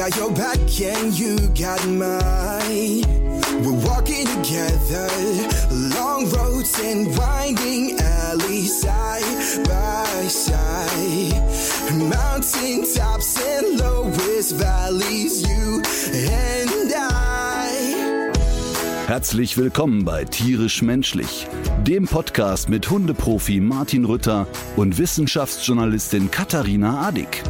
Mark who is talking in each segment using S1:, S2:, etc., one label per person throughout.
S1: got your back and you got mine. We're walking together, long roads and winding alleys, side by side. Mountain tops and lowest valleys, you and I.
S2: Herzlich willkommen bei Tierisch Menschlich, dem Podcast mit Hundeprofi Martin Rütter und Wissenschaftsjournalistin Katharina Adick.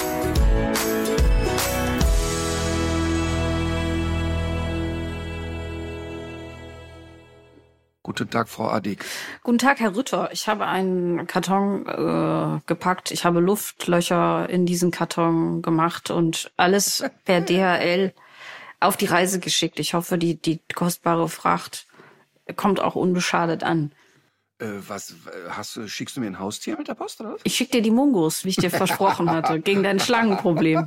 S3: Guten Tag, Frau Adick.
S4: Guten Tag, Herr Rütter. Ich habe einen Karton gepackt. Ich habe Luftlöcher in diesen Karton gemacht und alles per DHL auf die Reise geschickt. Ich hoffe, die kostbare Fracht kommt auch unbeschadet an.
S3: Schickst du mir ein Haustier mit der Post, oder was?
S4: Ich schicke dir die Mungos, wie ich dir versprochen hatte, gegen dein Schlangenproblem.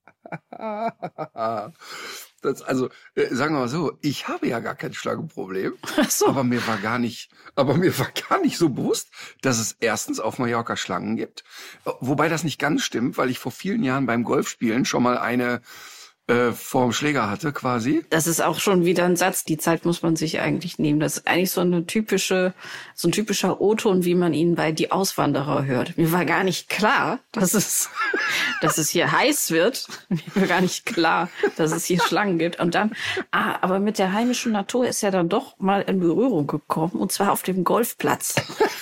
S3: Sagen wir mal so, ich habe ja gar kein Schlangenproblem.
S4: Ach so.
S3: Aber mir war gar nicht so bewusst, dass es erstens auf Mallorca Schlangen gibt. Wobei das nicht ganz stimmt, weil ich vor vielen Jahren beim Golfspielen schon mal eine vorm Schläger hatte, quasi.
S4: Das ist auch schon wieder ein Satz, die Zeit muss man sich eigentlich nehmen. Das ist eigentlich so ein typischer O-Ton, wie man ihn bei Die Auswanderer hört. Mir war gar nicht klar, dass es hier heiß wird. Mir war gar nicht klar, dass es hier Schlangen gibt. Und dann, aber mit der heimischen Natur ist ja dann doch mal in Berührung gekommen, und zwar auf dem Golfplatz.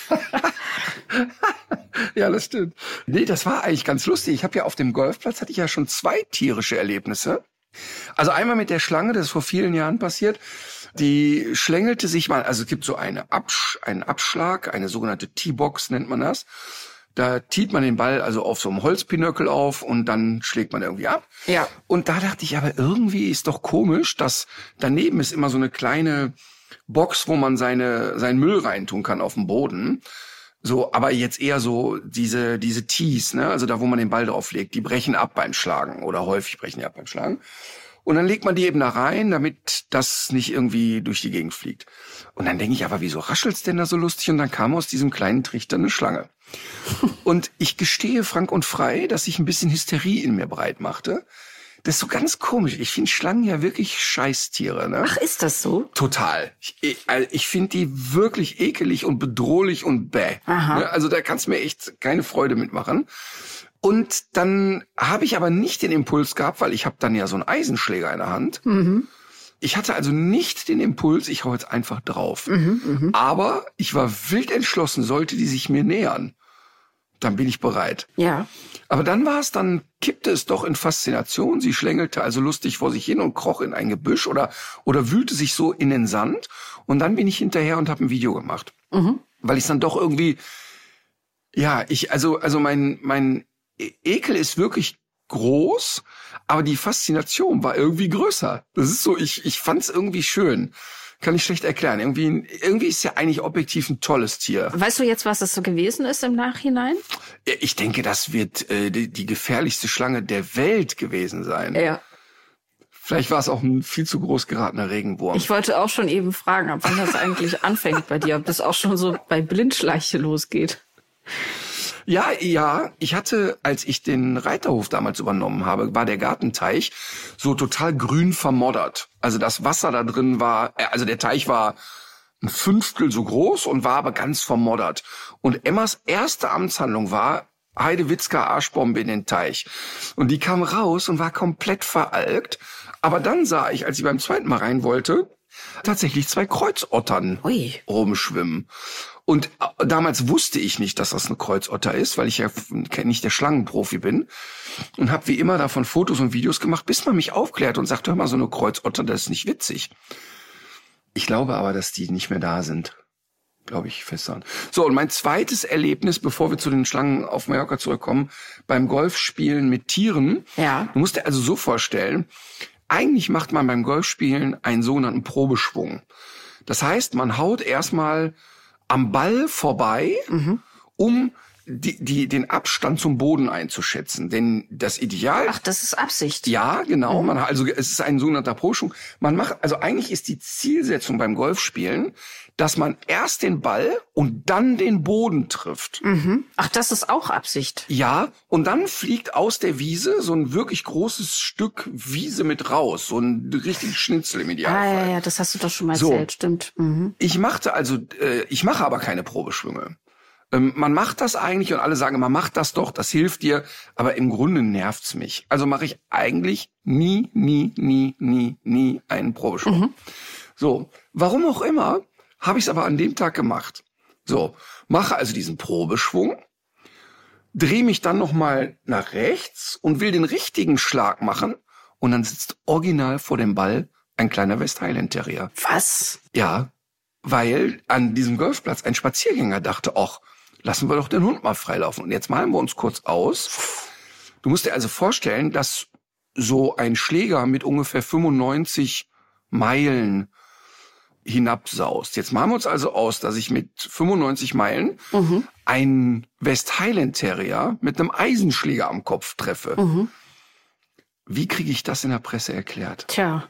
S3: Ja, das stimmt. Nee, das war eigentlich ganz lustig. Ich habe ja auf dem Golfplatz hatte ich ja schon 2 tierische Erlebnisse. Also einmal mit der Schlange, das ist vor vielen Jahren passiert. Die schlängelte sich mal, also es gibt so einen Abschlag, eine sogenannte Tee-Box nennt man das. Da tiet man den Ball also auf so einem Holzpinöckel auf und dann schlägt man irgendwie ab.
S4: Ja.
S3: Und da dachte ich, aber irgendwie ist doch komisch, dass daneben ist immer so eine kleine Box, wo man seinen Müll reintun kann auf dem Boden. So, aber jetzt eher so diese Tees, ne? Also da, wo man den Ball drauf legt, die brechen ab beim Schlagen oder häufig brechen die ab beim Schlagen. Und dann legt man die eben da rein, damit das nicht irgendwie durch die Gegend fliegt. Und dann denke ich, aber wieso raschelt's denn da so lustig? Und dann kam aus diesem kleinen Trichter eine Schlange. Und ich gestehe frank und frei, dass ich ein bisschen Hysterie in mir breit machte. Das ist so ganz komisch. Ich finde Schlangen ja wirklich Scheißtiere, ne?
S4: Ach, ist das so?
S3: Total. Ich finde die wirklich ekelig und bedrohlich und bäh.
S4: Aha.
S3: Also da kannst du mir echt keine Freude mitmachen. Und dann habe ich aber nicht den Impuls gehabt, weil ich habe dann ja so einen Eisenschläger in der Hand. Mhm. Ich hatte also nicht den Impuls, ich hau jetzt einfach drauf. Aber ich war wild entschlossen, sollte die sich mir nähern, dann bin ich bereit.
S4: Ja.
S3: Aber dann kippte es doch in Faszination. Sie schlängelte also lustig vor sich hin und kroch in ein Gebüsch oder wühlte sich so in den Sand. Und dann bin ich hinterher und habe ein Video gemacht. Mhm. Weil ich es dann doch irgendwie, ja, mein Ekel ist wirklich groß, aber die Faszination war irgendwie größer. Das ist so, ich fand es irgendwie schön. Kann ich schlecht erklären. Irgendwie ist ja eigentlich objektiv ein tolles Tier.
S4: Weißt du jetzt, was das so gewesen ist im Nachhinein?
S3: Ich denke, das wird die gefährlichste Schlange der Welt gewesen sein.
S4: Ja.
S3: Vielleicht war es auch ein viel zu groß geratener Regenwurm.
S4: Ich wollte auch schon eben fragen, ab wann das eigentlich anfängt bei dir, ob das auch schon so bei Blindschleiche losgeht.
S3: Ja, ich hatte, als ich den Reiterhof damals übernommen habe, war der Gartenteich so total grün vermoddert. Also das Wasser da drin war, also der Teich war ein 1/5 so groß und war aber ganz vermoddert. Und Emmas erste Amtshandlung war, Heidewitzka Arschbombe in den Teich. Und die kam raus und war komplett veralkt. Aber dann sah ich, als ich beim zweiten Mal rein wollte, tatsächlich 2 Kreuzottern rumschwimmen. Und damals wusste ich nicht, dass das eine Kreuzotter ist, weil ich ja nicht der Schlangenprofi bin. Und habe wie immer davon Fotos und Videos gemacht, bis man mich aufklärt und sagt, hör mal, so eine Kreuzotter, das ist nicht witzig. Ich glaube aber, dass die nicht mehr da sind. Glaube ich fest an. So, und mein zweites Erlebnis, bevor wir zu den Schlangen auf Mallorca zurückkommen, beim Golfspielen mit Tieren.
S4: Ja.
S3: Du musst dir also so vorstellen, eigentlich macht man beim Golfspielen einen sogenannten Probeschwung. Das heißt, man haut erstmal am Ball vorbei, um den Abstand zum Boden einzuschätzen. Denn das Ideal...
S4: Ach, das ist Absicht.
S3: Ja, genau. Also es ist ein sogenannter Pro-Schwung. Also eigentlich ist die Zielsetzung beim Golfspielen, dass man erst den Ball und dann den Boden trifft.
S4: Mhm. Ach, das ist auch Absicht.
S3: Ja, und dann fliegt aus der Wiese so ein wirklich großes Stück Wiese mit raus. So ein richtig Schnitzel im Idealfall.
S4: Ja, das hast du doch schon mal erzählt, stimmt. Mhm.
S3: Ich mache aber keine Probeschwünge. Man macht das eigentlich und alle sagen, man macht das doch, das hilft dir, aber im Grunde nervt's mich. Also mache ich eigentlich nie einen Probeschwung. Mhm. So, warum auch immer, habe ich es aber an dem Tag gemacht. So, mache also diesen Probeschwung, drehe mich dann nochmal nach rechts und will den richtigen Schlag machen und dann sitzt original vor dem Ball ein kleiner West Highland Terrier.
S4: Was?
S3: Ja, weil an diesem Golfplatz ein Spaziergänger dachte, ach, lassen wir doch den Hund mal freilaufen. Und jetzt malen wir uns kurz aus. Du musst dir also vorstellen, dass so ein Schläger mit ungefähr 95 Meilen hinabsaust. Jetzt malen wir uns also aus, dass ich mit 95 Meilen einen West Highland Terrier mit einem Eisenschläger am Kopf treffe. Mhm. Wie kriege ich das in der Presse erklärt?
S4: Tja.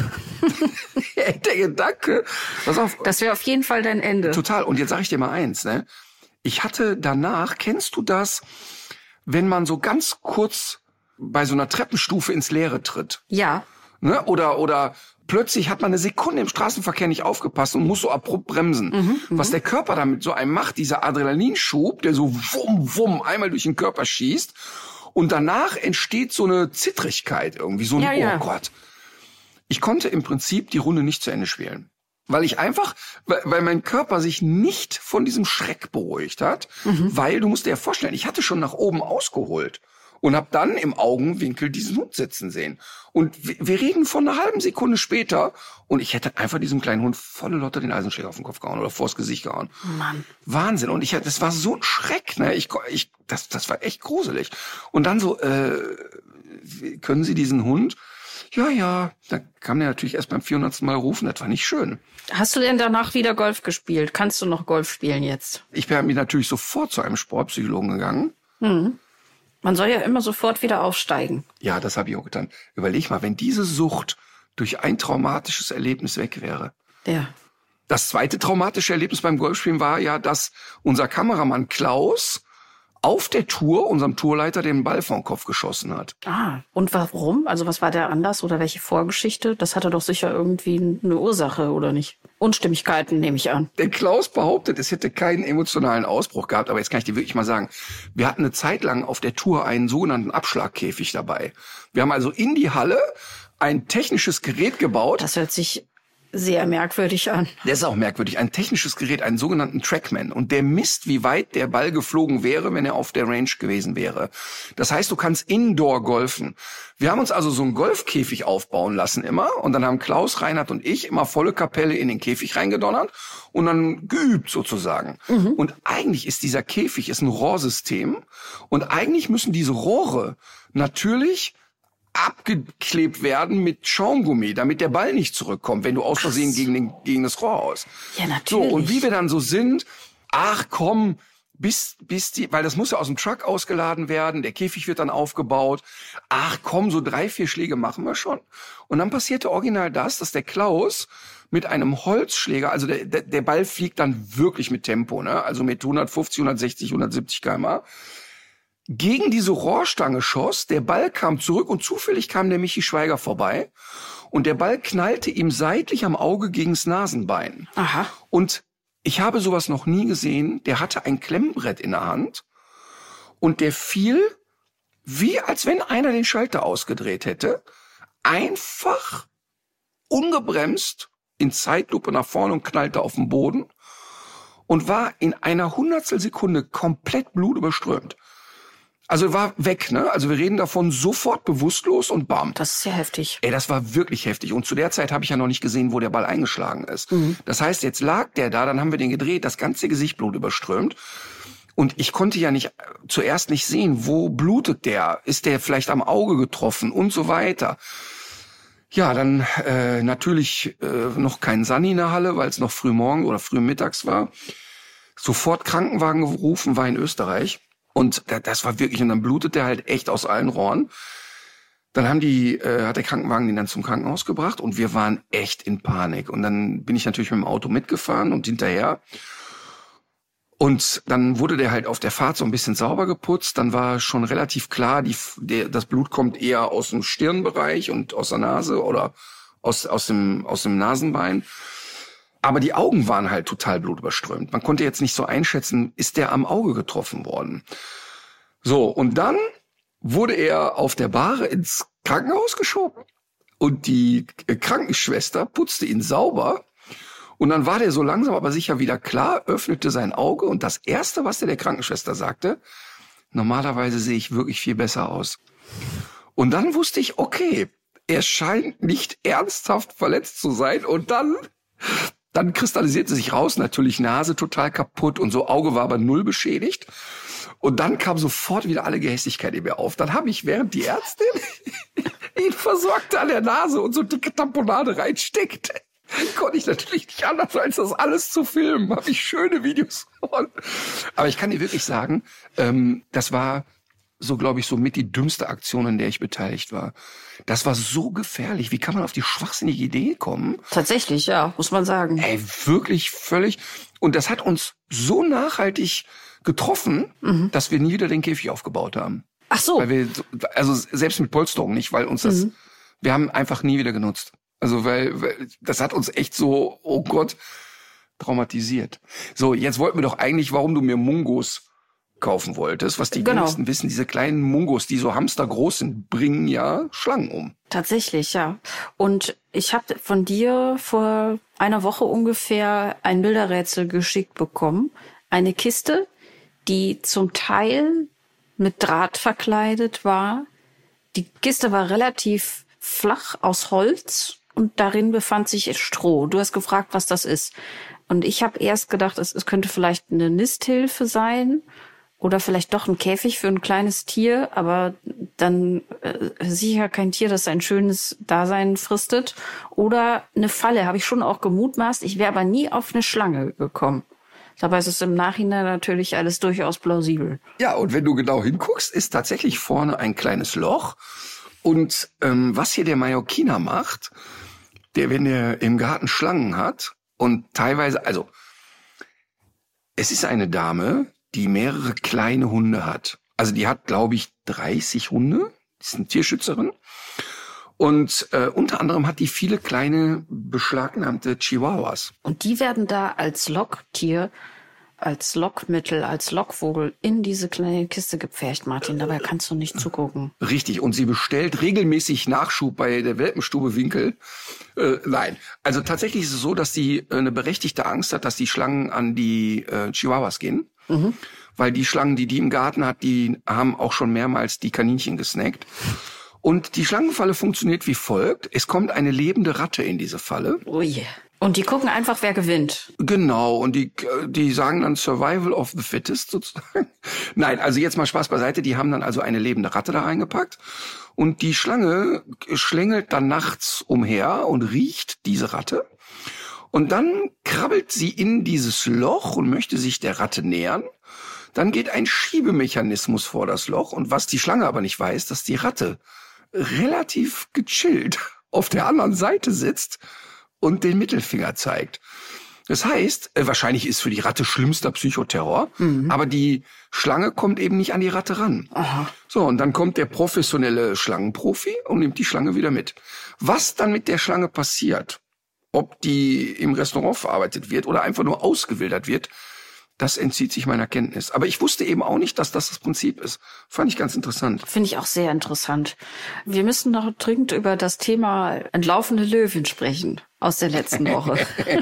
S3: Der Gedanke, pass auf.
S4: Das wäre auf jeden Fall dein Ende.
S3: Total. Und jetzt sage ich dir mal eins, ne? Ich hatte danach, kennst du das, wenn man so ganz kurz bei so einer Treppenstufe ins Leere tritt?
S4: Ja.
S3: Ne? Oder plötzlich hat man eine Sekunde im Straßenverkehr nicht aufgepasst und muss so abrupt bremsen. Was der Körper damit so einem macht, dieser Adrenalinschub, der so wumm einmal durch den Körper schießt und danach entsteht so eine Zittrigkeit irgendwie, so ein Oh Gott. Ich konnte im Prinzip die Runde nicht zu Ende spielen. Weil mein Körper sich nicht von diesem Schreck beruhigt hat, weil du musst dir ja vorstellen, ich hatte schon nach oben ausgeholt und habe dann im Augenwinkel diesen Hund sitzen sehen. Und wir reden von einer halben Sekunde später und ich hätte einfach diesem kleinen Hund volle Lotte den Eisenschläger auf den Kopf gehauen oder vors Gesicht gehauen.
S4: Mann.
S3: Wahnsinn. Und das war so ein Schreck, ne? Das war echt gruselig. Und dann so, können Sie diesen Hund? Ja, da kam der natürlich erst beim 400. Mal rufen, das war nicht schön.
S4: Hast du denn danach wieder Golf gespielt? Kannst du noch Golf spielen jetzt?
S3: Ich bin natürlich sofort zu einem Sportpsychologen gegangen.
S4: Man soll ja immer sofort wieder aufsteigen.
S3: Ja, das habe ich auch getan. Überleg mal, wenn diese Sucht durch ein traumatisches Erlebnis weg wäre.
S4: Ja.
S3: Das zweite traumatische Erlebnis beim Golfspielen war ja, dass unser Kameramann Klaus auf der Tour unserem Tourleiter den Ball vom Kopf geschossen hat.
S4: Ah, und warum? Also was war der Anlass oder welche Vorgeschichte? Das hatte doch sicher irgendwie eine Ursache, oder nicht? Unstimmigkeiten, nehme ich an.
S3: Der Klaus behauptet, es hätte keinen emotionalen Ausbruch gehabt, aber jetzt kann ich dir wirklich mal sagen, wir hatten eine Zeit lang auf der Tour einen sogenannten Abschlagkäfig dabei. Wir haben also in die Halle ein technisches Gerät gebaut.
S4: Das hört sich sehr merkwürdig an.
S3: Der ist auch merkwürdig. Ein technisches Gerät, einen sogenannten Trackman. Und der misst, wie weit der Ball geflogen wäre, wenn er auf der Range gewesen wäre. Das heißt, du kannst indoor golfen. Wir haben uns also so einen Golfkäfig aufbauen lassen immer. Und dann haben Klaus, Reinhard und ich immer volle Kapelle in den Käfig reingedonnert und dann geübt sozusagen. Und eigentlich ist dieser Käfig ein Rohrsystem. Und eigentlich müssen diese Rohre natürlich abgeklebt werden mit Schaumgummi, damit der Ball nicht zurückkommt, wenn du aus Versehen gegen das Rohr haust.
S4: Ja, natürlich.
S3: So, und wie wir dann so sind, ach komm, weil das muss ja aus dem Truck ausgeladen werden, der Käfig wird dann aufgebaut. Ach komm, so 3-4 Schläge machen wir schon. Und dann passierte original das, dass der Klaus mit einem Holzschläger, also der Ball fliegt dann wirklich mit Tempo, ne? Also mit 150, 160, 170 km/h, gegen diese Rohrstange schoss, der Ball kam zurück und zufällig kam der Michi Schweiger vorbei und der Ball knallte ihm seitlich am Auge gegens Nasenbein.
S4: Aha.
S3: Und ich habe sowas noch nie gesehen, der hatte ein Klemmbrett in der Hand und der fiel, wie als wenn einer den Schalter ausgedreht hätte, einfach ungebremst in Zeitlupe nach vorne und knallte auf den Boden und war in einer Hundertstelsekunde komplett blutüberströmt. Also war weg, ne? Also wir reden davon sofort bewusstlos und bam.
S4: Das ist ja heftig.
S3: Ey, das war wirklich heftig. Und zu der Zeit habe ich ja noch nicht gesehen, wo der Ball eingeschlagen ist. Das heißt, jetzt lag der da, dann haben wir den gedreht, das ganze Gesicht blutüberströmt. Und ich konnte ja zuerst nicht sehen, wo blutet der? Ist der vielleicht am Auge getroffen und so weiter. Ja, dann natürlich noch kein Sani in der Halle, weil es noch früh morgen oder früh mittags war. Sofort Krankenwagen gerufen, war in Österreich. Und das war wirklich, und dann blutet der halt echt aus allen Rohren. Dann hat der Krankenwagen den dann zum Krankenhaus gebracht und wir waren echt in Panik. Und dann bin ich natürlich mit dem Auto mitgefahren und hinterher. Und dann wurde der halt auf der Fahrt so ein bisschen sauber geputzt. Dann war schon relativ klar, das Blut kommt eher aus dem Stirnbereich und aus der Nase oder aus dem Nasenbein. Aber die Augen waren halt total blutüberströmt. Man konnte jetzt nicht so einschätzen, ist der am Auge getroffen worden. So, und dann wurde er auf der Bahre ins Krankenhaus geschoben. Und die Krankenschwester putzte ihn sauber. Und dann war der so langsam aber sicher wieder klar, öffnete sein Auge. Und das Erste, was der Krankenschwester sagte, normalerweise sehe ich wirklich viel besser aus. Und dann wusste ich, okay, er scheint nicht ernsthaft verletzt zu sein. Und dann kristallisierte sich raus, natürlich Nase total kaputt und so, Auge war aber null beschädigt. Und dann kam sofort wieder alle Gehässigkeit in mir auf. Dann habe ich, während die Ärztin ihn versorgte an der Nase und so dicke Tamponade reinsteckt, konnte ich natürlich nicht anders, als das alles zu filmen. Habe ich schöne Videos von. Aber ich kann dir wirklich sagen, das war so, glaube ich, so mit die dümmste Aktion, in der ich beteiligt war. Das war so gefährlich. Wie kann man auf die schwachsinnige Idee kommen?
S4: Tatsächlich, ja, muss man sagen.
S3: Ey, wirklich völlig. Und das hat uns so nachhaltig getroffen, dass wir nie wieder den Käfig aufgebaut haben.
S4: Ach so.
S3: Weil wir, also selbst mit Polsterung nicht, weil uns das, wir haben einfach nie wieder genutzt. Also weil das hat uns echt so, oh Gott, traumatisiert. So, jetzt wollten wir doch eigentlich, warum du mir Mungos kaufen wolltest, was die wenigsten wissen, diese kleinen Mungos, die so hamstergroß sind, bringen ja Schlangen um.
S4: Tatsächlich, ja. Und ich habe von dir vor einer Woche ungefähr ein Bilderrätsel geschickt bekommen. Eine Kiste, die zum Teil mit Draht verkleidet war. Die Kiste war relativ flach aus Holz und darin befand sich Stroh. Du hast gefragt, was das ist. Und ich habe erst gedacht, es könnte vielleicht eine Nisthilfe sein oder vielleicht doch ein Käfig für ein kleines Tier, aber dann sicher kein Tier, das ein schönes Dasein fristet. Oder eine Falle, habe ich schon auch gemutmaßt. Ich wäre aber nie auf eine Schlange gekommen. Dabei ist es im Nachhinein natürlich alles durchaus plausibel.
S3: Ja, und wenn du genau hinguckst, ist tatsächlich vorne ein kleines Loch. Und was hier der Mallorquiner macht, wenn er im Garten Schlangen hat und teilweise, also es ist eine Dame, die mehrere kleine Hunde hat. Also die hat, glaube ich, 30 Hunde. Die ist eine Tierschützerin. Und unter anderem hat die viele kleine beschlagnahmte Chihuahuas.
S4: Und die werden da als Locktier, als Lockmittel, als Lockvogel in diese kleine Kiste gepfercht, Martin. Dabei kannst du nicht zugucken.
S3: Richtig. Und sie bestellt regelmäßig Nachschub bei der Welpenstube Winkel. Nein. Also tatsächlich ist es so, dass sie eine berechtigte Angst hat, dass die Schlangen an die Chihuahuas gehen. Weil die Schlangen, die im Garten hat, die haben auch schon mehrmals die Kaninchen gesnackt. Und die Schlangenfalle funktioniert wie folgt. Es kommt eine lebende Ratte in diese Falle.
S4: Oh yeah. Und die gucken einfach, wer gewinnt.
S3: Genau. Und die sagen dann Survival of the Fittest sozusagen. Nein, also jetzt mal Spaß beiseite. Die haben dann also eine lebende Ratte da reingepackt. Und die Schlange schlängelt dann nachts umher und riecht diese Ratte. Und dann krabbelt sie in dieses Loch und möchte sich der Ratte nähern. Dann geht ein Schiebemechanismus vor das Loch. Und was die Schlange aber nicht weiß, dass die Ratte relativ gechillt auf der anderen Seite sitzt und den Mittelfinger zeigt. Das heißt, wahrscheinlich ist für die Ratte schlimmster Psychoterror, aber die Schlange kommt eben nicht an die Ratte ran.
S4: Aha.
S3: So, und dann kommt der professionelle Schlangenprofi und nimmt die Schlange wieder mit. Was dann mit der Schlange passiert, ob die im Restaurant verarbeitet wird oder einfach nur ausgewildert wird, das entzieht sich meiner Kenntnis. Aber ich wusste eben auch nicht, dass das Prinzip ist. Fand ich ganz interessant.
S4: Finde ich auch sehr interessant. Wir müssen noch dringend über das Thema entlaufene Löwen sprechen aus der letzten Woche.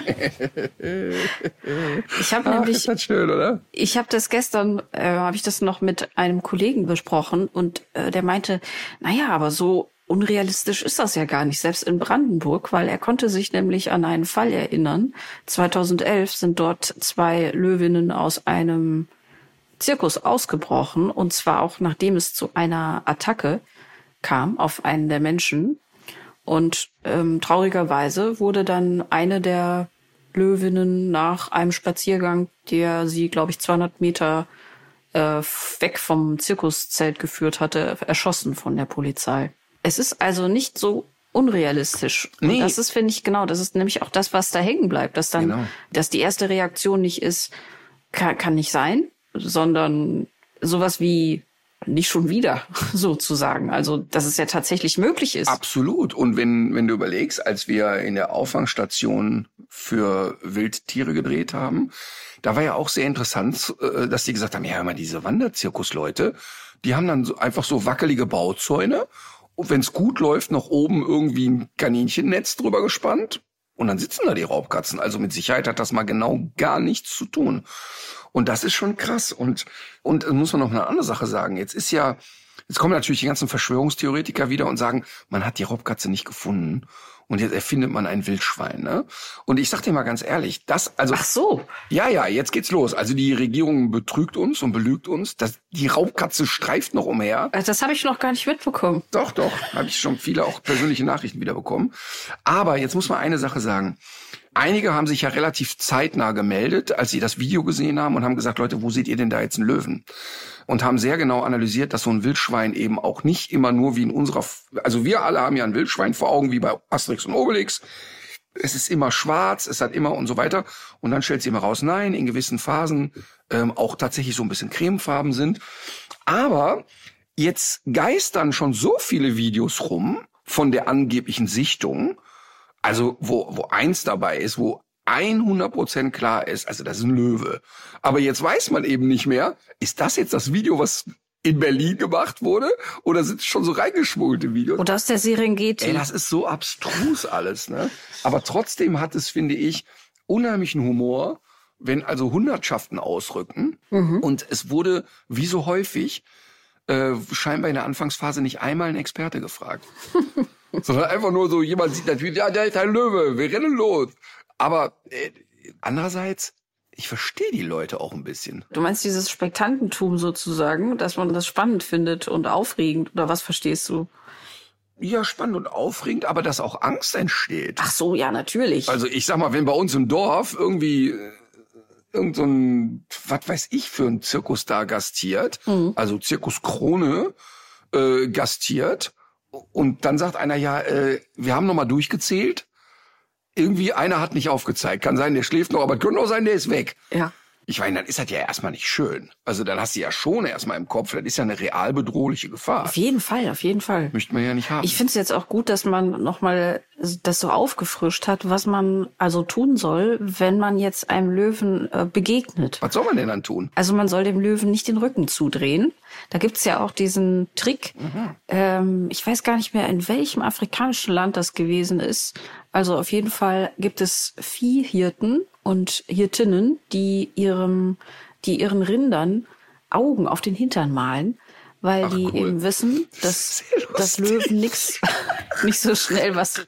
S4: Ich habe nämlich,
S3: ist das schön, oder?
S4: ich habe das gestern, habe ich das noch mit einem Kollegen besprochen und der meinte, naja, aber so unrealistisch ist das ja gar nicht, selbst in Brandenburg, weil er konnte sich nämlich an einen Fall erinnern. 2011 sind dort 2 Löwinnen aus einem Zirkus ausgebrochen, und zwar auch nachdem es zu einer Attacke kam auf einen der Menschen. Und traurigerweise wurde dann eine der Löwinnen nach einem Spaziergang, der sie, glaube ich, 200 Meter weg vom Zirkuszelt geführt hatte, erschossen von der Polizei. Es ist also nicht so unrealistisch. Nee. Und das ist, finde ich, das ist nämlich auch das, was da hängen bleibt, dass dann, dass die erste Reaktion nicht ist, kann nicht sein, sondern sowas wie nicht schon wieder, sozusagen. Also, dass es ja tatsächlich möglich ist.
S3: Absolut. Und wenn du überlegst, als wir in der Auffangstation für Wildtiere gedreht haben, da war ja auch sehr interessant, dass die gesagt haben, ja, immer diese Wanderzirkusleute, die haben dann einfach so wackelige Bauzäune und wenn es gut läuft, noch oben irgendwie ein Kaninchennetz drüber gespannt und dann sitzen da die Raubkatzen. Also mit Sicherheit hat das mal genau gar nichts zu tun. Und das ist schon krass. Und muss man noch eine andere Sache sagen. Jetzt kommen natürlich die ganzen Verschwörungstheoretiker wieder und sagen, man hat die Raubkatze nicht gefunden. Und jetzt erfindet man ein Wildschwein, ne? Und ich sag dir mal ganz ehrlich,
S4: Ach so.
S3: Ja, jetzt geht's los. Also die Regierung betrügt uns und belügt uns. Die Raubkatze streift noch umher.
S4: Das habe ich noch gar nicht mitbekommen.
S3: Doch, habe ich schon viele auch persönliche Nachrichten wieder bekommen. Aber jetzt muss man eine Sache sagen. Einige haben sich ja relativ zeitnah gemeldet, als sie das Video gesehen haben und haben gesagt, Leute, wo seht ihr denn da jetzt einen Löwen? Und haben sehr genau analysiert, dass so ein Wildschwein eben auch nicht immer nur wie in unserer, also wir alle haben ja ein Wildschwein vor Augen, wie bei Asterix und Obelix. Es ist immer schwarz, es hat immer und so weiter. Und dann stellt sie immer raus, nein, in gewissen Phasen auch tatsächlich so ein bisschen cremefarben sind. Aber jetzt geistern schon so viele Videos rum von der angeblichen Sichtung, also wo eins dabei ist, wo 100% klar ist, also das ist ein Löwe. Aber jetzt weiß man eben nicht mehr, ist das jetzt das Video, was in Berlin gemacht wurde? Oder sind es schon so reingeschmuggelte Videos?
S4: Oder aus der Serengeti.
S3: Ey, das ist so abstrus alles, ne? Aber trotzdem hat es, finde ich, unheimlichen Humor, wenn also Hundertschaften ausrücken. Und es wurde, wie so häufig, scheinbar in der Anfangsphase nicht einmal ein Experte gefragt. Sondern einfach nur so, jemand sieht natürlich, ja, da ist ein Löwe, wir rennen los. Aber andererseits, ich verstehe die Leute auch ein bisschen.
S4: Du meinst dieses Spektantentum sozusagen, dass man das spannend findet und aufregend, oder was verstehst du?
S3: Ja, spannend und aufregend, aber dass auch Angst entsteht.
S4: Ach so, ja, natürlich.
S3: Also ich sag mal, wenn bei uns im Dorf irgendwie irgend so ein, was weiß ich, für ein Zirkus da gastiert, also Zirkus Krone gastiert, und dann sagt einer, ja, wir haben nochmal durchgezählt, irgendwie einer hat nicht aufgezeigt. Kann sein, der schläft noch, aber könnte auch sein, der ist weg.
S4: Ja.
S3: Ich meine, dann ist das ja erstmal nicht schön. Also dann hast du ja schon erstmal im Kopf, das ist ja eine real bedrohliche Gefahr.
S4: Auf jeden Fall.
S3: Möchte man ja nicht haben.
S4: Ich finde es jetzt auch gut, dass man nochmal das so aufgefrischt hat, was man also tun soll, wenn man jetzt einem Löwen begegnet.
S3: Was soll man denn dann tun?
S4: Also man soll dem Löwen nicht den Rücken zudrehen. Da gibt's ja auch diesen Trick. Ich weiß gar nicht mehr, in welchem afrikanischen Land das gewesen ist. Also auf jeden Fall gibt es Viehhirten und Hirtinnen, die ihren Rindern Augen auf den Hintern malen, weil die eben wissen, dass Löwen nicht so schnell was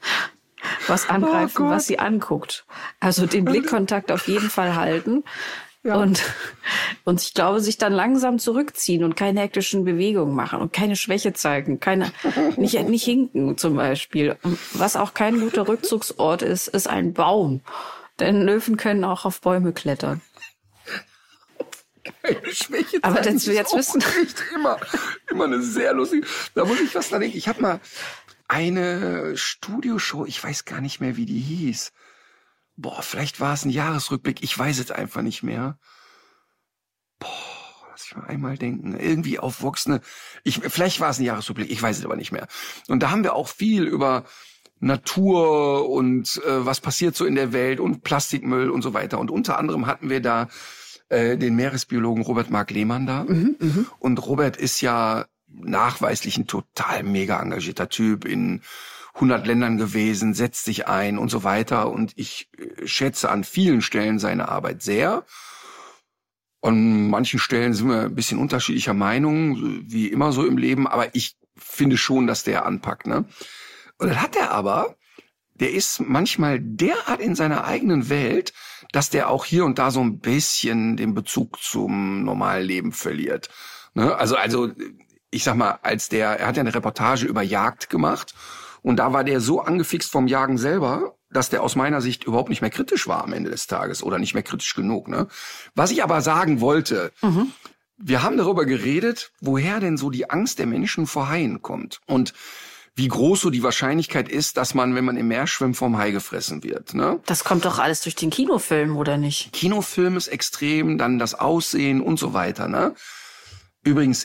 S4: angreifen, was sie anguckt. Also den Blickkontakt auf jeden Fall halten. Ja. Und ich glaube, sich dann langsam zurückziehen und keine hektischen Bewegungen machen und keine Schwäche zeigen, nicht hinken zum Beispiel. Und was auch kein guter Rückzugsort ist ein Baum. Denn Löwen können auch auf Bäume klettern.
S3: Keine Schwäche zeigen.
S4: Aber jetzt wissen
S3: immer eine sehr lustige. Da muss ich was dran denken. Ich habe mal eine Studioshow, ich weiß gar nicht mehr, wie die hieß. Boah, vielleicht war es ein Jahresrückblick, ich weiß es einfach nicht mehr. Boah, lass ich mal einmal denken. Irgendwie auf Vox vielleicht war es ein Jahresrückblick, ich weiß es aber nicht mehr. Und da haben wir auch viel über Natur und was passiert so in der Welt und Plastikmüll und so weiter. Und unter anderem hatten wir da den Meeresbiologen Robert Mark Lehmann da. Und Robert ist ja nachweislich ein total mega engagierter Typ, in 100 Ländern gewesen, setzt sich ein und so weiter. Und ich schätze an vielen Stellen seine Arbeit sehr. An manchen Stellen sind wir ein bisschen unterschiedlicher Meinung, wie immer so im Leben. Aber ich finde schon, dass der anpackt, ne? Und dann hat er aber, der ist manchmal derart in seiner eigenen Welt, dass der auch hier und da so ein bisschen den Bezug zum normalen Leben verliert. Ne? Also ich sag mal, er hat ja eine Reportage über Jagd gemacht. Und da war der so angefixt vom Jagen selber, dass der aus meiner Sicht überhaupt nicht mehr kritisch war am Ende des Tages oder nicht mehr kritisch genug. Ne? Was ich aber sagen wollte, Wir haben darüber geredet, woher denn so die Angst der Menschen vor Haien kommt und wie groß so die Wahrscheinlichkeit ist, dass man, wenn man im Meer schwimmt, vom Hai gefressen wird. Ne?
S4: Das kommt doch alles durch den Kinofilm, oder nicht?
S3: Kinofilm ist extrem, dann das Aussehen und so weiter. Ne? Übrigens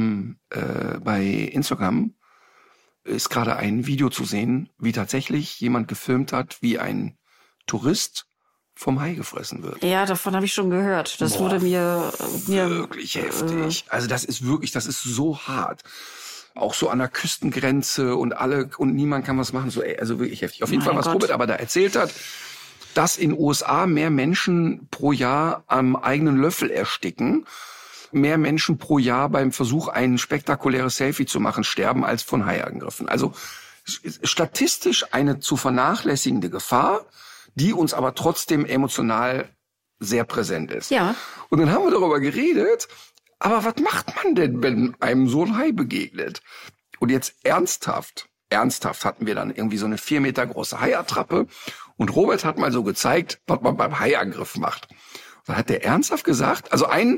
S3: bei Instagram ist gerade ein Video zu sehen, wie tatsächlich jemand gefilmt hat, wie ein Tourist vom Hai gefressen wird.
S4: Ja, davon habe ich schon gehört. Das wurde mir
S3: wirklich heftig. Also das ist so hart. Auch so an der Küstengrenze und niemand kann was machen. So, also wirklich heftig. Auf jeden Fall, was Robert aber da erzählt hat, dass in USA mehr Menschen pro Jahr am eigenen Löffel ersticken, mehr Menschen pro Jahr beim Versuch, ein spektakuläres Selfie zu machen, sterben als von Haiangriffen. Also statistisch eine zu vernachlässigende Gefahr, die uns aber trotzdem emotional sehr präsent ist.
S4: Ja.
S3: Und dann haben wir darüber geredet, aber was macht man denn, wenn einem so ein Hai begegnet? Und jetzt ernsthaft hatten wir dann irgendwie so eine 4 Meter große Haiattrappe und Robert hat mal so gezeigt, was man beim Haiangriff macht. Da hat der ernsthaft gesagt, also ein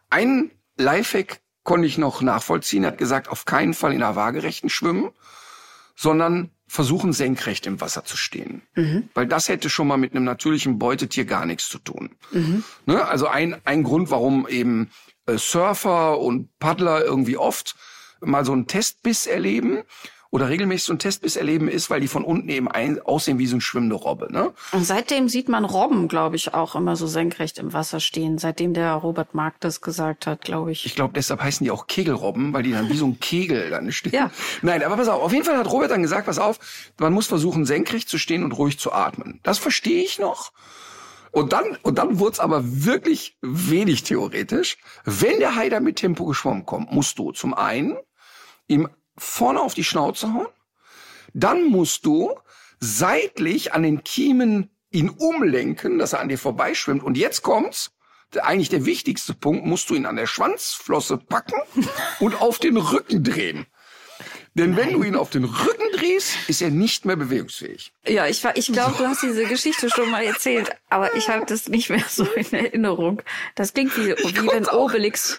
S3: Lifehack konnte ich noch nachvollziehen, hat gesagt, auf keinen Fall in einer waagerechten schwimmen, sondern versuchen senkrecht im Wasser zu stehen. Mhm. Weil das hätte schon mal mit einem natürlichen Beutetier gar nichts zu tun. Mhm. Ne? Also ein Grund, warum eben Surfer und Paddler irgendwie oft mal so einen Testbiss erleben oder regelmäßig so einen Testbiss erleben ist, weil die von unten eben aussehen wie so eine schwimmende Robbe. Ne?
S4: Und seitdem sieht man Robben, glaube ich, auch immer so senkrecht im Wasser stehen, seitdem der Robert Mark das gesagt hat, glaube ich.
S3: Ich glaube, deshalb heißen die auch Kegelrobben, weil die dann wie so ein Kegel dann stehen.
S4: Ja.
S3: Nein, aber pass auf jeden Fall hat Robert dann gesagt, pass auf, man muss versuchen, senkrecht zu stehen und ruhig zu atmen. Das verstehe ich noch. Und dann wurde es aber wirklich wenig theoretisch. Wenn der Hai da mit Tempo geschwommen kommt, musst du zum einen ihm vorne auf die Schnauze hauen, dann musst du seitlich an den Kiemen ihn umlenken, dass er an dir vorbeischwimmt. Und jetzt kommt's, eigentlich der wichtigste Punkt, musst du ihn an der Schwanzflosse packen und auf den Rücken drehen. Denn wenn du ihn auf den Rücken drehst, ist er nicht mehr bewegungsfähig.
S4: Ja, ich glaube, du hast diese Geschichte schon mal erzählt, aber ich habe das nicht mehr so in Erinnerung. Das klingt wie wenn Obelix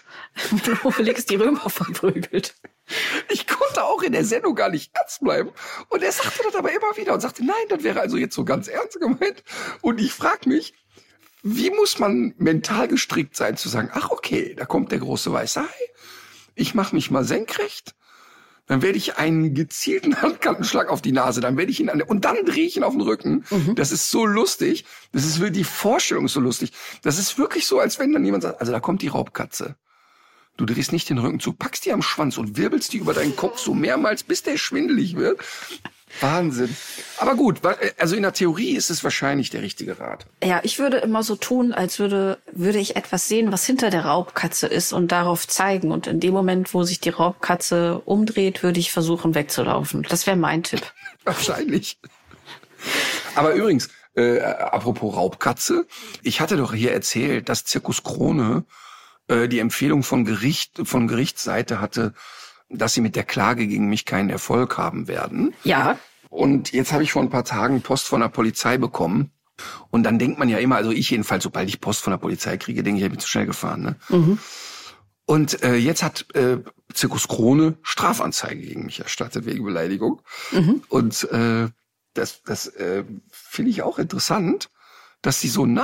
S4: die Römer verprügelt.
S3: Ich konnte auch in der Sendung gar nicht ernst bleiben. Und er sagte das aber immer wieder und sagte, nein, das wäre also jetzt so ganz ernst gemeint. Und ich frage mich, wie muss man mental gestrickt sein, zu sagen, ach okay, da kommt der große weiße Hai, ich mache mich mal senkrecht, dann werde ich einen gezielten Handkantenschlag auf die Nase, dann werde ich ihn und dann drehe ich ihn auf den Rücken. Mhm. Das ist so lustig. Das ist wirklich, die Vorstellung ist so lustig. Das ist wirklich so, als wenn dann jemand sagt, also da kommt die Raubkatze. Du drehst nicht den Rücken zu, packst die am Schwanz und wirbelst die über deinen Kopf so mehrmals, bis der schwindelig wird. Wahnsinn. Aber gut, also in der Theorie ist es wahrscheinlich der richtige Rat.
S4: Ja, ich würde immer so tun, als würde ich etwas sehen, was hinter der Raubkatze ist und darauf zeigen. Und in dem Moment, wo sich die Raubkatze umdreht, würde ich versuchen wegzulaufen. Das wäre mein Tipp.
S3: Wahrscheinlich. Aber übrigens, apropos Raubkatze, ich hatte doch hier erzählt, dass Zirkus Krone die Empfehlung von Gerichtsseite hatte, dass sie mit der Klage gegen mich keinen Erfolg haben werden.
S4: Ja.
S3: Und jetzt habe ich vor ein paar Tagen Post von der Polizei bekommen. Und dann denkt man ja immer, also ich jedenfalls, sobald ich Post von der Polizei kriege, denke ich bin zu schnell gefahren. Ne? Mhm. Und jetzt hat Zirkus Krone Strafanzeige gegen mich erstattet wegen Beleidigung. Mhm. Und das finde ich auch interessant, dass sie so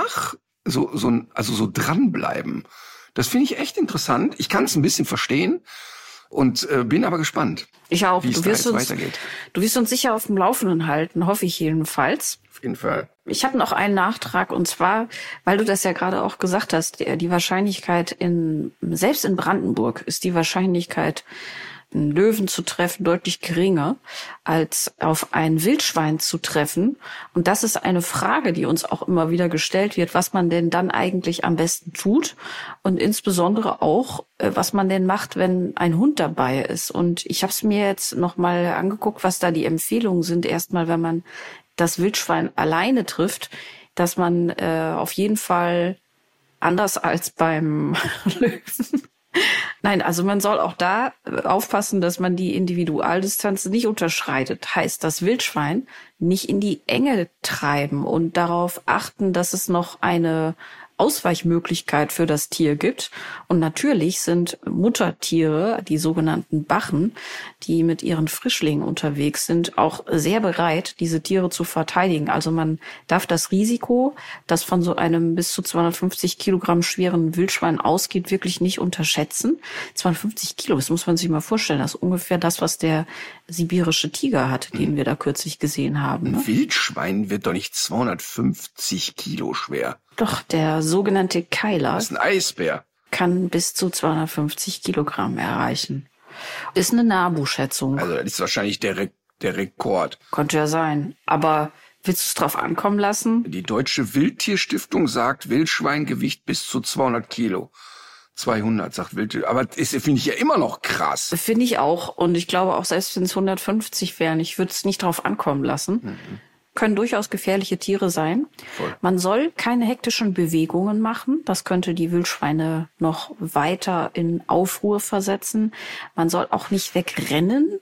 S3: dranbleiben. Das finde ich echt interessant. Ich kann es ein bisschen verstehen. Und bin aber gespannt,
S4: ich auch.
S3: Wie es da jetzt weitergeht.
S4: Du wirst uns sicher auf dem Laufenden halten, hoffe ich jedenfalls.
S3: Auf jeden Fall.
S4: Ich habe noch einen Nachtrag, und zwar, weil du das ja gerade auch gesagt hast, die Wahrscheinlichkeit selbst in Brandenburg ist die Wahrscheinlichkeit, einen Löwen zu treffen, deutlich geringer, als auf ein Wildschwein zu treffen. Und das ist eine Frage, die uns auch immer wieder gestellt wird, was man denn dann eigentlich am besten tut und insbesondere auch, was man denn macht, wenn ein Hund dabei ist. Und ich habe es mir jetzt nochmal angeguckt, was da die Empfehlungen sind. Erstmal, wenn man das Wildschwein alleine trifft, dass man auf jeden Fall anders als beim Löwen. Nein, also man soll auch da aufpassen, dass man die Individualdistanz nicht unterschreitet. Heißt, das Wildschwein nicht in die Enge treiben und darauf achten, dass es noch eine Ausweichmöglichkeit für das Tier gibt. Und natürlich sind Muttertiere, die sogenannten Bachen, die mit ihren Frischlingen unterwegs sind, auch sehr bereit, diese Tiere zu verteidigen. Also man darf das Risiko, das von so einem bis zu 250 Kilogramm schweren Wildschwein ausgeht, wirklich nicht unterschätzen. 250 Kilo, das muss man sich mal vorstellen. Das ist ungefähr das, was der sibirische Tiger hat, den wir da kürzlich gesehen haben.
S3: Ein
S4: Ne?
S3: Wildschwein wird doch nicht 250 Kilo schwer.
S4: Doch, der sogenannte Keiler
S3: Das ist ein Eisbär.
S4: kann bis zu 250 Kilogramm erreichen. Ist eine Nabu-Schätzung.
S3: Also das ist wahrscheinlich der Rekord.
S4: Könnte ja sein. Aber willst du es drauf ankommen lassen?
S3: Die Deutsche Wildtierstiftung sagt Wildschweingewicht bis zu 200 Kilo. 200, sagt Wildtier. Aber das finde ich ja immer noch krass.
S4: Finde ich auch. Und ich glaube auch, selbst wenn es 150 wären, ich würde es nicht drauf ankommen lassen. Können durchaus gefährliche Tiere sein.
S3: Voll.
S4: Man soll keine hektischen Bewegungen machen. Das könnte die Wildschweine noch weiter in Aufruhr versetzen. Man soll auch nicht wegrennen,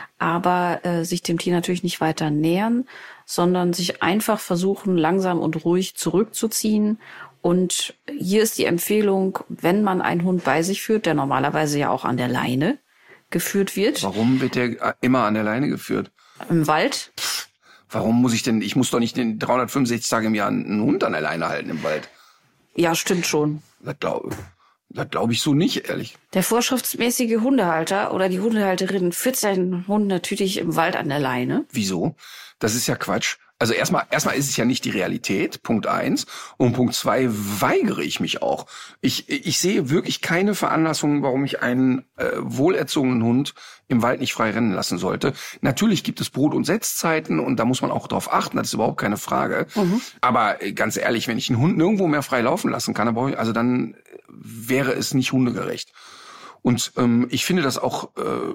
S4: aber sich dem Tier natürlich nicht weiter nähern, sondern sich einfach versuchen, langsam und ruhig zurückzuziehen. Und hier ist die Empfehlung, wenn man einen Hund bei sich führt, der normalerweise ja auch an der Leine geführt wird,
S3: Warum wird der immer an der Leine geführt?
S4: im Wald.
S3: Warum muss ich muss doch nicht den 365 Tage im Jahr einen Hund an der Leine halten im Wald.
S4: Ja, stimmt schon.
S3: Das glaube ich so nicht, ehrlich.
S4: Der vorschriftsmäßige Hundehalter oder die Hundehalterin führt seinen Hund natürlich im Wald an der Leine.
S3: Wieso? Das ist ja Quatsch. Also erstmal ist es ja nicht die Realität, Punkt 1. Und Punkt 2 weigere ich mich auch. Ich sehe wirklich keine Veranlassung, warum ich einen wohlerzogenen Hund im Wald nicht frei rennen lassen sollte. Natürlich gibt es Brut- und Setzzeiten und da muss man auch drauf achten, das ist überhaupt keine Frage. Aber ganz ehrlich, wenn ich einen Hund nirgendwo mehr frei laufen lassen kann, dann wäre es nicht hundegerecht. Und ich finde das auch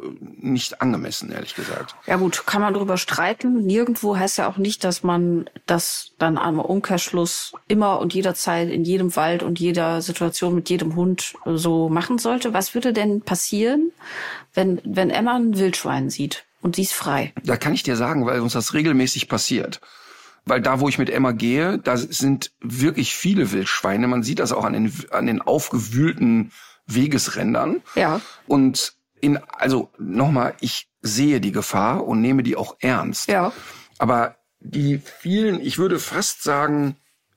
S3: nicht angemessen, ehrlich gesagt.
S4: Ja gut, kann man drüber streiten. Nirgendwo heißt ja auch nicht, dass man das dann am Umkehrschluss immer und jederzeit in jedem Wald und jeder Situation mit jedem Hund so machen sollte. Was würde denn passieren, wenn Emma ein Wildschwein sieht und sie ist frei?
S3: Da kann ich dir sagen, weil uns das regelmäßig passiert. Weil da, wo ich mit Emma gehe, da sind wirklich viele Wildschweine. Man sieht das auch an den aufgewühlten Wegesrändern.
S4: Ja.
S3: Und nochmal, ich sehe die Gefahr und nehme die auch ernst.
S4: Ja.
S3: Aber die vielen, ich würde fast sagen,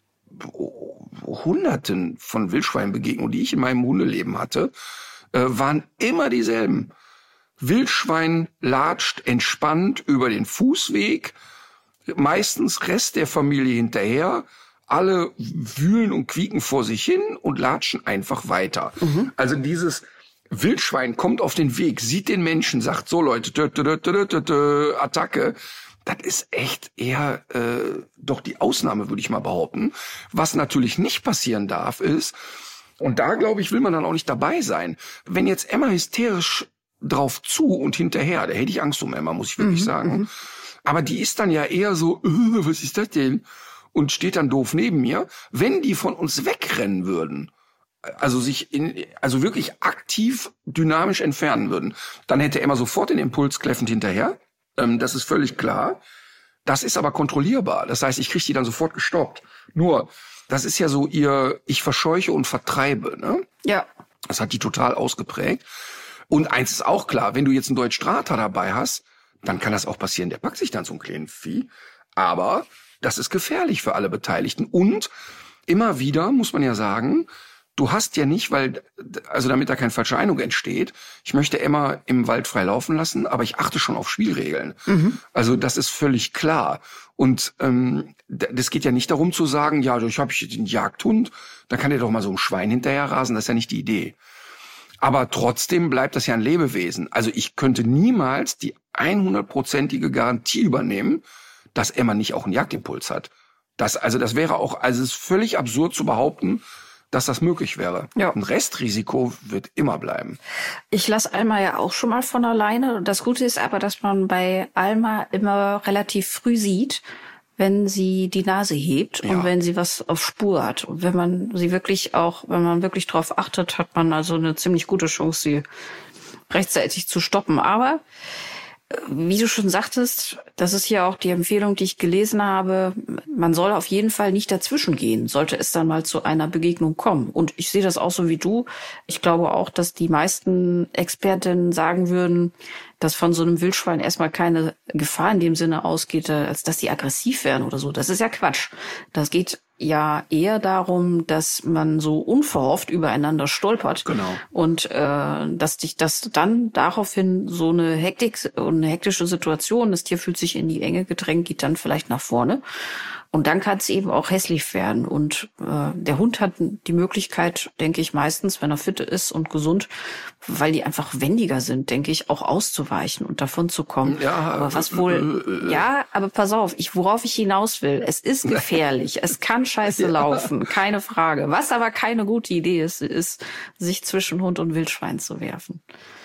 S3: Hunderten von Wildschweinbegegnungen, die ich in meinem Hundeleben hatte, waren immer dieselben. Wildschwein latscht entspannt über den Fußweg, meistens Rest der Familie hinterher. Alle wühlen und quieken vor sich hin und latschen einfach weiter. Also dieses Wildschwein kommt auf den Weg, sieht den Menschen, sagt so Leute, Attacke. Das ist echt eher doch die Ausnahme, würde ich mal behaupten. Was natürlich nicht passieren darf ist, und da glaube ich, will man dann auch nicht dabei sein, wenn jetzt Emma hysterisch drauf zu und hinterher, da hätte ich Angst um Emma, muss ich wirklich sagen. Aber die ist dann ja eher so, was ist das denn? Und steht dann doof neben mir. Wenn die von uns wegrennen würden, also wirklich aktiv dynamisch entfernen würden, dann hätte Emma sofort den Impuls kläffend hinterher. Das ist völlig klar. Das ist aber kontrollierbar. Das heißt, ich kriege die dann sofort gestoppt. Nur, das ist ja so ich verscheuche und vertreibe, ne?
S4: Ja.
S3: Das hat die total ausgeprägt. Und eins ist auch klar, wenn du jetzt einen Deutsch-Strata dabei hast, dann kann das auch passieren, der packt sich dann so ein kleines Vieh. Aber das ist gefährlich für alle Beteiligten. Und immer wieder muss man ja sagen, du hast ja nicht, damit da keine falsche Eindruck entsteht, ich möchte Emma im Wald frei laufen lassen, aber ich achte schon auf Spielregeln. Also das ist völlig klar. Und das geht ja nicht darum zu sagen, ja, ich habe den Jagdhund, da kann der doch mal so ein Schwein hinterher rasen, das ist ja nicht die Idee. Aber trotzdem bleibt das ja ein Lebewesen. Also ich könnte niemals die 100%ige Garantie übernehmen, dass Emma nicht auch einen Jagdimpuls hat. Das wäre auch, es ist völlig absurd zu behaupten, dass das möglich wäre.
S4: Ja.
S3: Ein Restrisiko wird immer bleiben.
S4: Ich lasse Alma ja auch schon mal von alleine. Das Gute ist aber, dass man bei Alma immer relativ früh sieht, wenn sie die Nase hebt und wenn sie was auf Spur hat. Und wenn man wirklich drauf achtet, hat man also eine ziemlich gute Chance, sie rechtzeitig zu stoppen. Aber Wie du schon sagtest, das ist ja auch die Empfehlung, die ich gelesen habe. Man soll auf jeden Fall nicht dazwischen gehen, sollte es dann mal zu einer Begegnung kommen. Und ich sehe das auch so wie du. Ich glaube auch, dass die meisten Expertinnen sagen würden, dass von so einem Wildschwein erstmal keine Gefahr in dem Sinne ausgeht, als dass die aggressiv werden oder so. Das ist ja Quatsch. Das geht ja eher darum, dass man so unverhofft übereinander stolpert.
S3: Genau.
S4: Und dass dich das dann daraufhin so eine Hektik und eine hektische Situation, das Tier fühlt sich in die Enge gedrängt, geht dann vielleicht nach vorne. Und dann kann es eben auch hässlich werden. Und der Hund hat die Möglichkeit, denke ich, meistens, wenn er fit ist und gesund, weil die einfach wendiger sind, denke ich, auch auszuweichen und davon zu kommen.
S3: Ja,
S4: aber was wohl, ja, aber pass auf, worauf ich hinaus will, es ist gefährlich, es kann scheiße laufen, keine Frage. Was aber keine gute Idee ist, sich zwischen Hund und Wildschwein zu werfen.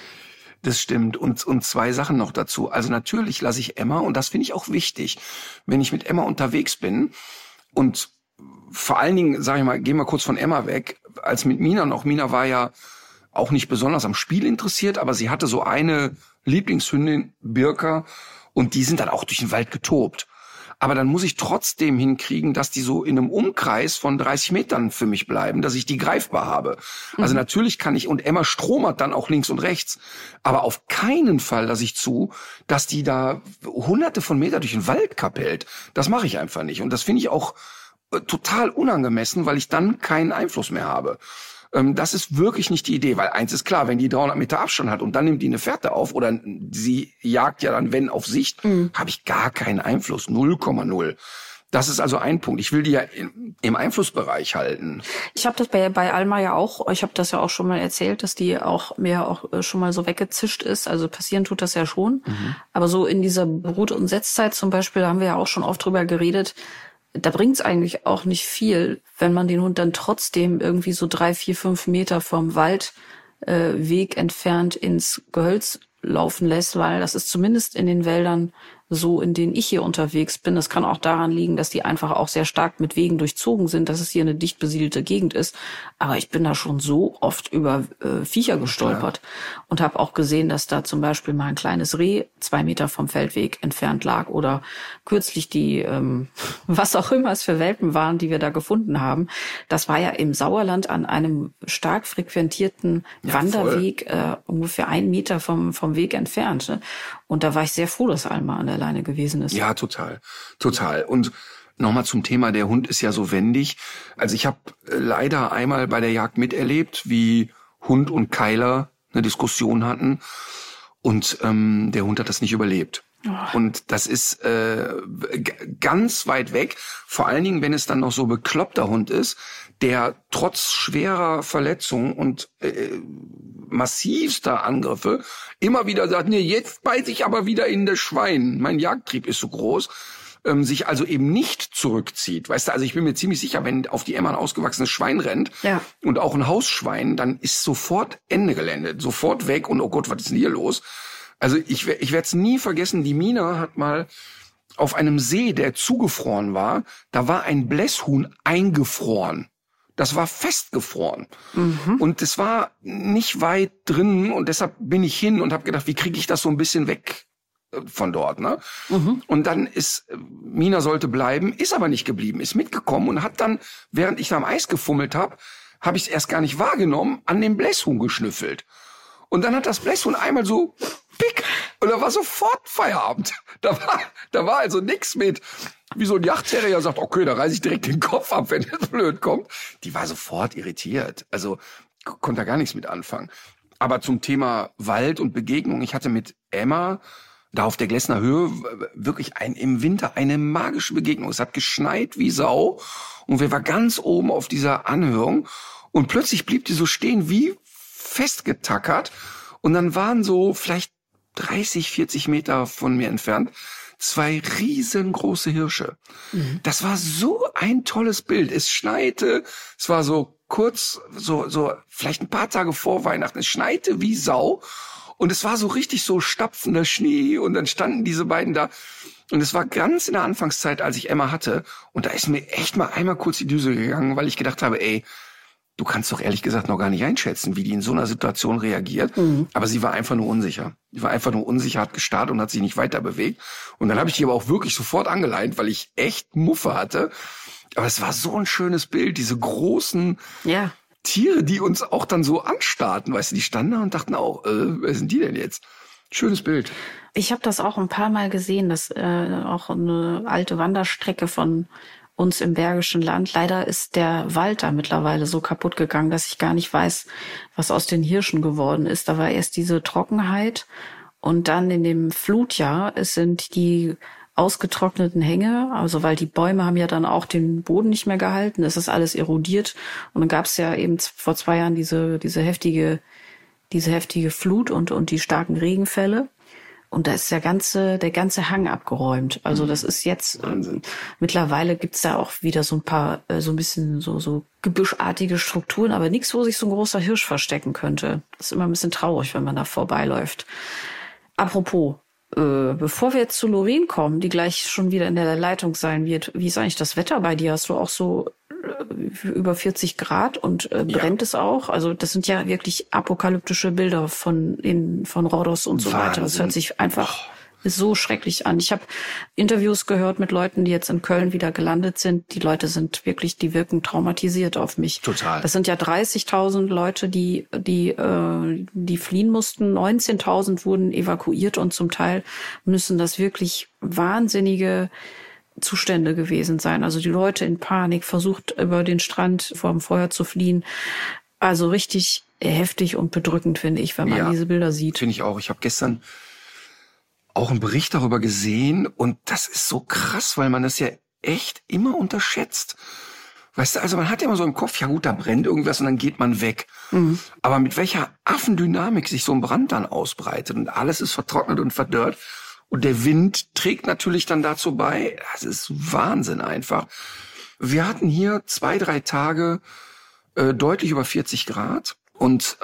S3: Das stimmt. Und zwei Sachen noch dazu. Also natürlich lasse ich Emma, und das finde ich auch wichtig, wenn ich mit Emma unterwegs bin und vor allen Dingen, sage ich mal, gehen wir kurz von Emma weg, als mit Mina noch. Mina war ja auch nicht besonders am Spiel interessiert, aber sie hatte so eine Lieblingshündin, Birka, und die sind dann auch durch den Wald getobt. Aber dann muss ich trotzdem hinkriegen, dass die so in einem Umkreis von 30 Metern für mich bleiben, dass ich die greifbar habe. Also natürlich kann ich, und Emma stromert dann auch links und rechts, aber auf keinen Fall lasse ich zu, dass die da hunderte von Meter durch den Wald kapellt. Das mache ich einfach nicht. Und das finde ich auch total unangemessen, weil ich dann keinen Einfluss mehr habe. Das ist wirklich nicht die Idee, weil eins ist klar, wenn die 300 Meter Abstand hat und dann nimmt die eine Fährte auf oder sie jagt ja dann, wenn, auf Sicht, habe ich gar keinen Einfluss, 0,0. Das ist also ein Punkt. Ich will die ja im Einflussbereich halten. Ich
S4: habe das bei Alma ja auch, ich habe das ja auch schon mal erzählt, dass die mir auch schon mal so weggezischt ist. Also passieren tut das ja schon. Aber so in dieser Brut- und Setzzeit zum Beispiel, da haben wir ja auch schon oft drüber geredet, da bringt's eigentlich auch nicht viel, wenn man den Hund dann trotzdem irgendwie so 3, 4, 5 Meter vom Waldweg entfernt ins Gehölz laufen lässt, weil das ist zumindest in den Wäldern so, in denen ich hier unterwegs bin. Das kann auch daran liegen, dass die einfach auch sehr stark mit Wegen durchzogen sind, dass es hier eine dicht besiedelte Gegend ist. Aber ich bin da schon so oft über Viecher gestolpert und habe auch gesehen, dass da zum Beispiel mal ein kleines Reh 2 Meter vom Feldweg entfernt lag oder kürzlich die, was auch immer es für Welpen waren, die wir da gefunden haben. Das war ja im Sauerland an einem stark frequentierten Wanderweg ungefähr 1 Meter vom Weg entfernt. Ne? Und da war ich sehr froh, dass Alma an der Leine gewesen ist.
S3: Ja, total. Total. Und nochmal zum Thema, der Hund ist ja so wendig. Also ich habe leider einmal bei der Jagd miterlebt, wie Hund und Keiler eine Diskussion hatten. Und der Hund hat das nicht überlebt. Oh. Und das ist ganz weit weg. Vor allen Dingen, wenn es dann noch so bekloppter Hund ist, der trotz schwerer Verletzungen und massivster Angriffe immer wieder sagt, nee, jetzt beiß ich aber wieder in das Schwein. Mein Jagdtrieb ist so groß. Sich also eben nicht zurückzieht. Weißt du, also ich bin mir ziemlich sicher, wenn auf die Emma ein ausgewachsenes Schwein rennt und auch ein Hausschwein, dann ist sofort Ende Gelände, sofort weg und oh Gott, was ist denn hier los? Also ich werde es nie vergessen, die Mina hat mal auf einem See, der zugefroren war, da war ein Blässhuhn eingefroren. Das war festgefroren. Und es war nicht weit drin und deshalb bin ich hin und habe gedacht, wie kriege ich das so ein bisschen weg von dort, ne? Und dann ist, Mina sollte bleiben, ist aber nicht geblieben, ist mitgekommen und hat dann, während ich da am Eis gefummelt habe ich es erst gar nicht wahrgenommen, an dem Blässhuhn geschnüffelt. Und dann hat das Blässhuhn einmal so pick und da war sofort Feierabend. Da war also nix mit, wie so ein Jagdterrier sagt, okay, da reiße ich direkt den Kopf ab, wenn das blöd kommt. Die war sofort irritiert. Also konnte da gar nichts mit anfangen. Aber zum Thema Wald und Begegnung, ich hatte mit Emma da auf der Glessner Höhe wirklich im Winter eine magische Begegnung. Es hat geschneit wie Sau und wir waren ganz oben auf dieser Anhörung und plötzlich blieb die so stehen wie festgetackert und dann waren so vielleicht 30, 40 Meter von mir entfernt 2 riesengroße Hirsche. Das war so ein tolles Bild. Es schneite, es war so kurz, so vielleicht ein paar Tage vor Weihnachten, es schneite wie Sau. Und es war so richtig so stapfender Schnee und dann standen diese beiden da. Und es war ganz in der Anfangszeit, als ich Emma hatte. Und da ist mir echt mal einmal kurz die Düse gegangen, weil ich gedacht habe, ey, du kannst doch ehrlich gesagt noch gar nicht einschätzen, wie die in so einer Situation reagiert. Aber sie war einfach nur unsicher. Die war einfach nur unsicher, hat gestarrt und hat sich nicht weiter bewegt. Und dann habe ich die aber auch wirklich sofort angeleint, weil ich echt Muffe hatte. Aber es war so ein schönes Bild, diese großen Tiere, die uns auch dann so anstarrten. Weißt du, die standen da und dachten auch, wer sind die denn jetzt? Schönes Bild.
S4: Ich habe das auch ein paar Mal gesehen, das auch eine alte Wanderstrecke von uns im Bergischen Land. Leider ist der Wald da mittlerweile so kaputt gegangen, dass ich gar nicht weiß, was aus den Hirschen geworden ist. Da war erst diese Trockenheit und dann in dem Flutjahr, es sind die ausgetrockneten Hänge, also weil die Bäume haben ja dann auch den Boden nicht mehr gehalten, es ist alles erodiert. Und dann gab es ja eben vor 2 Jahren diese heftige Flut und die starken Regenfälle. Und da ist der ganze Hang abgeräumt. Also das ist jetzt, mittlerweile gibt's da auch wieder so ein paar, so ein bisschen so gebüschartige Strukturen, aber nichts, wo sich so ein großer Hirsch verstecken könnte. Das ist immer ein bisschen traurig, wenn man da vorbeiläuft. Apropos, bevor wir jetzt zu Loreen kommen, die gleich schon wieder in der Leitung sein wird, wie ist eigentlich das Wetter bei dir? Hast du auch so über 40 Grad und brennt es auch? Also das sind ja wirklich apokalyptische Bilder von Rhodos und so weiter. Das hört sich einfach so schrecklich an. Ich habe Interviews gehört mit Leuten, die jetzt in Köln wieder gelandet sind. Die Leute sind wirklich, die wirken traumatisiert auf mich.
S3: Total.
S4: Das sind ja 30.000 Leute, die fliehen mussten. 19.000 wurden evakuiert und zum Teil müssen das wirklich wahnsinnige Zustände gewesen sein. Also die Leute in Panik, versucht über den Strand vor dem Feuer zu fliehen. Also richtig heftig und bedrückend, finde ich, wenn man diese Bilder sieht.
S3: Finde ich auch. Ich habe gestern auch einen Bericht darüber gesehen und das ist so krass, weil man das ja echt immer unterschätzt. Weißt du, also man hat ja immer so im Kopf, ja gut, da brennt irgendwas und dann geht man weg. Aber mit welcher Affendynamik sich so ein Brand dann ausbreitet und alles ist vertrocknet und verdörrt. Und der Wind trägt natürlich dann dazu bei. Das ist Wahnsinn einfach. Wir hatten hier 2-3 Tage deutlich über 40 Grad. Und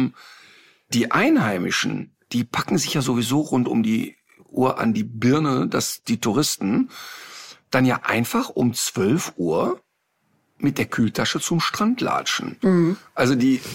S3: die Einheimischen, die packen sich ja sowieso rund um die Uhr an die Birne, dass die Touristen dann ja einfach um 12 Uhr mit der Kühltasche zum Strand latschen. Also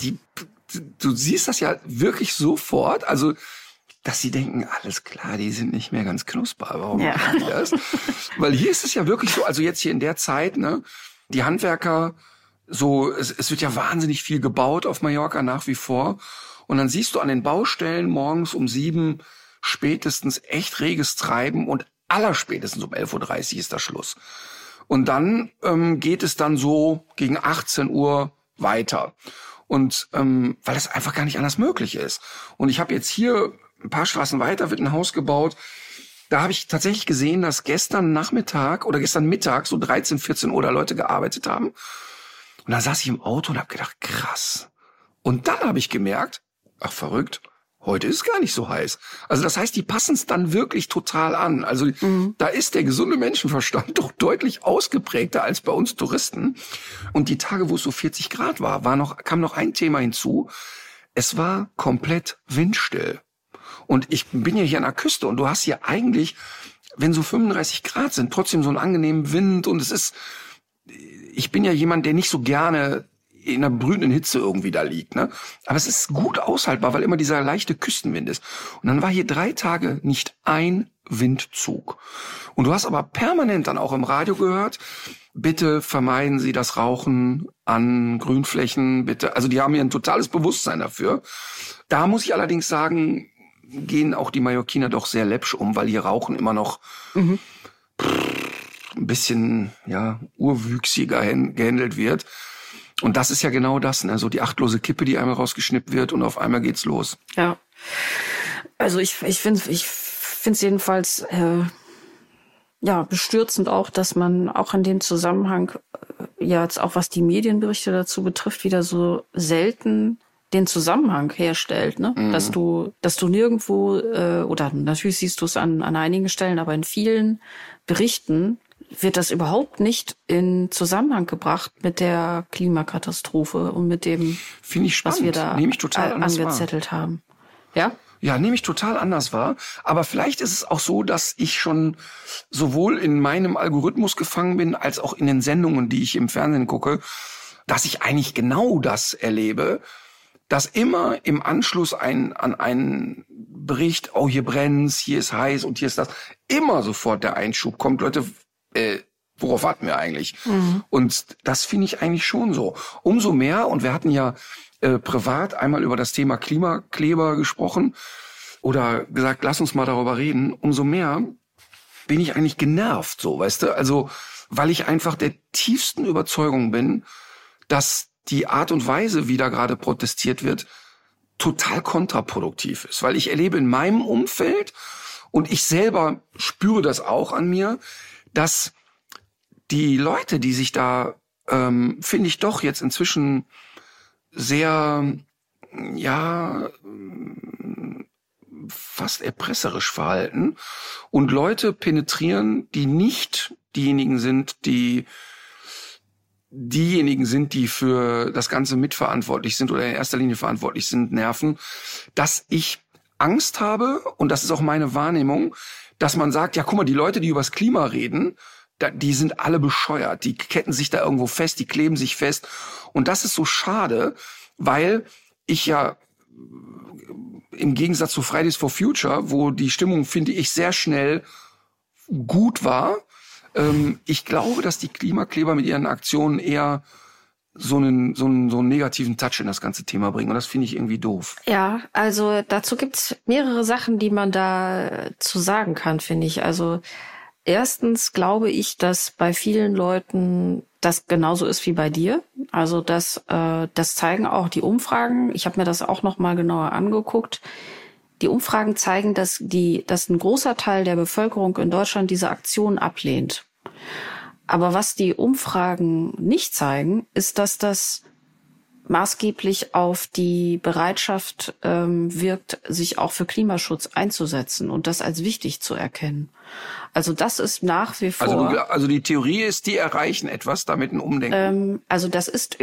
S3: du siehst das ja wirklich sofort. Also dass sie denken, alles klar, die sind nicht mehr ganz knusper. Warum machen die das? Weil hier ist es ja wirklich so, also jetzt hier in der Zeit, ne, die Handwerker, so, es wird ja wahnsinnig viel gebaut auf Mallorca nach wie vor. Und dann siehst du an den Baustellen morgens um 7 spätestens echt reges Treiben und allerspätestens um 11.30 Uhr ist da Schluss. Und dann geht es dann so gegen 18 Uhr weiter. Und weil das einfach gar nicht anders möglich ist. Und ich habe jetzt hier ein paar Straßen weiter wird ein Haus gebaut. Da habe ich tatsächlich gesehen, dass gestern Nachmittag oder gestern Mittag so 13, 14 Uhr da Leute gearbeitet haben. Und da saß ich im Auto und habe gedacht, krass. Und dann habe ich gemerkt, ach verrückt, heute ist es gar nicht so heiß. Also das heißt, die passen es dann wirklich total an. Also da ist der gesunde Menschenverstand doch deutlich ausgeprägter als bei uns Touristen. Und die Tage, wo es so 40 Grad war, kam noch ein Thema hinzu. Es war komplett windstill. Und ich bin ja hier an der Küste und du hast hier eigentlich, wenn so 35 Grad sind, trotzdem so einen angenehmen Wind und ich bin ja jemand, der nicht so gerne in einer brütenden Hitze irgendwie da liegt, ne? Aber es ist gut aushaltbar, weil immer dieser leichte Küstenwind ist. Und dann war hier 3 Tage nicht ein Windzug. Und du hast aber permanent dann auch im Radio gehört, bitte vermeiden Sie das Rauchen an Grünflächen, bitte. Also die haben hier ein totales Bewusstsein dafür. Da muss ich allerdings sagen, gehen auch die Mallorquiner doch sehr läppsch um, weil hier Rauchen immer noch ein bisschen urwüchsiger gehandelt wird. Und das ist ja genau das, ne? So die achtlose Kippe, die einmal rausgeschnippt wird und auf einmal geht's los.
S4: Ja, also ich finde es jedenfalls bestürzend auch, dass man auch in dem Zusammenhang jetzt auch was die Medienberichte dazu betrifft, wieder so selten den Zusammenhang herstellt, ne? Dass du nirgendwo oder natürlich siehst du es an einigen Stellen, aber in vielen Berichten wird das überhaupt nicht in Zusammenhang gebracht mit der Klimakatastrophe und mit dem,
S3: finde ich spannend,
S4: was wir da angezettelt haben. Ja?
S3: Ja, nehme ich total anders wahr. Aber vielleicht ist es auch so, dass ich schon sowohl in meinem Algorithmus gefangen bin, als auch in den Sendungen, die ich im Fernsehen gucke, dass ich eigentlich genau das erlebe, dass immer im Anschluss an einen Bericht, oh, hier brennt's, hier ist heiß und hier ist das, immer sofort der Einschub kommt, Leute, worauf warten wir eigentlich? Und das finde ich eigentlich schon so. Umso mehr, und wir hatten ja privat einmal über das Thema Klimakleber gesprochen oder gesagt, lass uns mal darüber reden, umso mehr bin ich eigentlich genervt, so, weißt du? Also, weil ich einfach der tiefsten Überzeugung bin, dass die Art und Weise, wie da gerade protestiert wird, total kontraproduktiv ist. Weil ich erlebe in meinem Umfeld, und ich selber spüre das auch an mir, dass die Leute, die sich da, finde ich doch jetzt inzwischen sehr, ja, fast erpresserisch verhalten und Leute penetrieren, die nicht diejenigen sind, die für das Ganze mitverantwortlich sind oder in erster Linie verantwortlich sind, nerven, dass ich Angst habe, und das ist auch meine Wahrnehmung, dass man sagt, ja, guck mal, die Leute, die übers Klima reden, die sind alle bescheuert, die ketten sich da irgendwo fest, die kleben sich fest. Und das ist so schade, weil ich ja im Gegensatz zu Fridays for Future, wo die Stimmung, finde ich, sehr schnell gut war, ich glaube, dass die Klimakleber mit ihren Aktionen eher so einen negativen Touch in das ganze Thema bringen. Und das finde ich irgendwie doof.
S4: Ja, also dazu gibt's mehrere Sachen, die man da zu sagen kann, finde ich. Also erstens glaube ich, dass bei vielen Leuten das genauso ist wie bei dir. Also das zeigen auch die Umfragen. Ich habe mir das auch noch mal genauer angeguckt. Die Umfragen zeigen, dass ein großer Teil der Bevölkerung in Deutschland diese Aktion ablehnt. Aber was die Umfragen nicht zeigen, ist, dass das maßgeblich auf die Bereitschaft wirkt, sich auch für Klimaschutz einzusetzen und das als wichtig zu erkennen. Also das ist nach wie vor...
S3: Also die Theorie ist, die erreichen etwas, damit ein Umdenken.
S4: Also das ist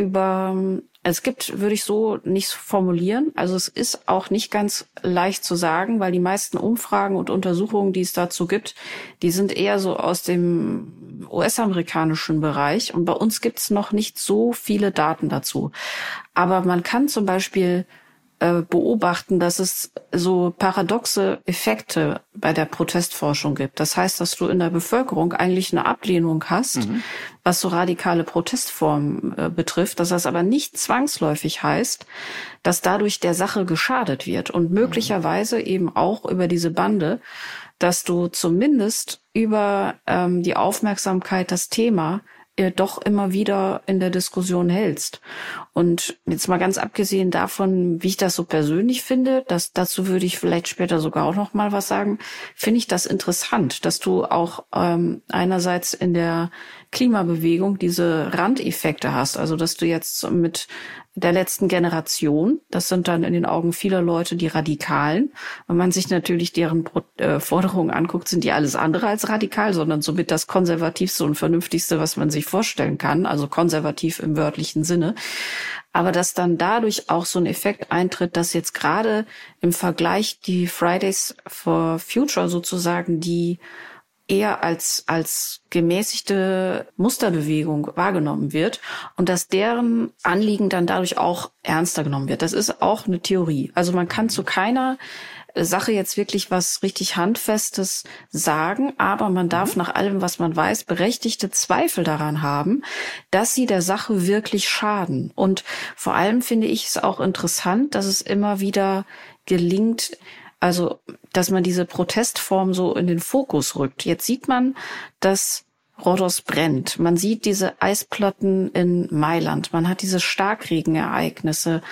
S4: es gibt, würde ich so nicht formulieren. Also es ist auch nicht ganz leicht zu sagen, weil die meisten Umfragen und Untersuchungen, die es dazu gibt, die sind eher so aus dem US-amerikanischen Bereich. Und bei uns gibt es noch nicht so viele Daten dazu. Aber man kann zum Beispiel beobachten, dass es so paradoxe Effekte bei der Protestforschung gibt. Das heißt, dass du in der Bevölkerung eigentlich eine Ablehnung hast, was so radikale Protestformen betrifft, dass das aber nicht zwangsläufig heißt, dass dadurch der Sache geschadet wird und möglicherweise eben auch über diese Bande, dass du zumindest über die Aufmerksamkeit, das Thema doch immer wieder in der Diskussion hältst. Und jetzt mal ganz abgesehen davon, wie ich das so persönlich finde, dazu würde ich vielleicht später sogar auch noch mal was sagen, finde ich das interessant, dass du auch einerseits in der Klimabewegung diese Randeffekte hast, also dass du jetzt mit der letzten Generation, das sind dann in den Augen vieler Leute die Radikalen. Wenn man sich natürlich deren Forderungen anguckt, sind die alles andere als radikal, sondern somit das Konservativste und Vernünftigste, was man sich vorstellen kann, also konservativ im wörtlichen Sinne. Aber dass dann dadurch auch so ein Effekt eintritt, dass jetzt gerade im Vergleich die Fridays for Future sozusagen die eher als gemäßigte Musterbewegung wahrgenommen wird und dass deren Anliegen dann dadurch auch ernster genommen wird. Das ist auch eine Theorie. Also man kann zu keiner Sache jetzt wirklich was richtig Handfestes sagen, aber man darf nach allem, was man weiß, berechtigte Zweifel daran haben, dass sie der Sache wirklich schaden. Und vor allem finde ich es auch interessant, dass es immer wieder gelingt, also, dass man diese Protestform so in den Fokus rückt. Jetzt sieht man, dass Rhodos brennt. Man sieht diese Eisplatten in Mailand. Man hat diese Starkregenereignisse,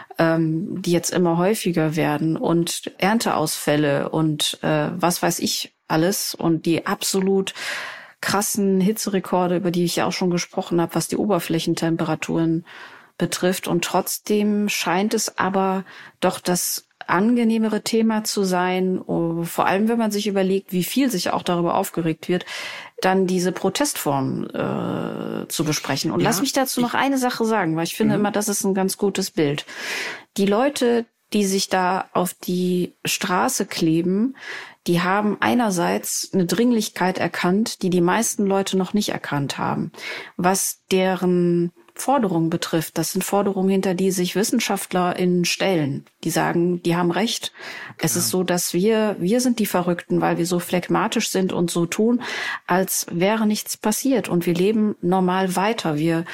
S4: die jetzt immer häufiger werden und Ernteausfälle und was weiß ich alles und die absolut krassen Hitzerekorde, über die ich ja auch schon gesprochen habe, was die Oberflächentemperaturen betrifft. Und trotzdem scheint es aber doch das angenehmere Thema zu sein, vor allem wenn man sich überlegt, wie viel sich auch darüber aufgeregt wird, dann diese Protestform zu besprechen. Und lass mich dazu noch eine Sache sagen, weil ich finde immer, das ist ein ganz gutes Bild. Die Leute, die sich da auf die Straße kleben, die haben einerseits eine Dringlichkeit erkannt, die die meisten Leute noch nicht erkannt haben, was deren Forderungen betrifft. Das sind Forderungen, hinter die sich WissenschaftlerInnen stellen. Die sagen, die haben recht. Es ist so, dass wir sind die Verrückten, weil wir so phlegmatisch sind und so tun, als wäre nichts passiert. Und wir leben normal weiter. Wir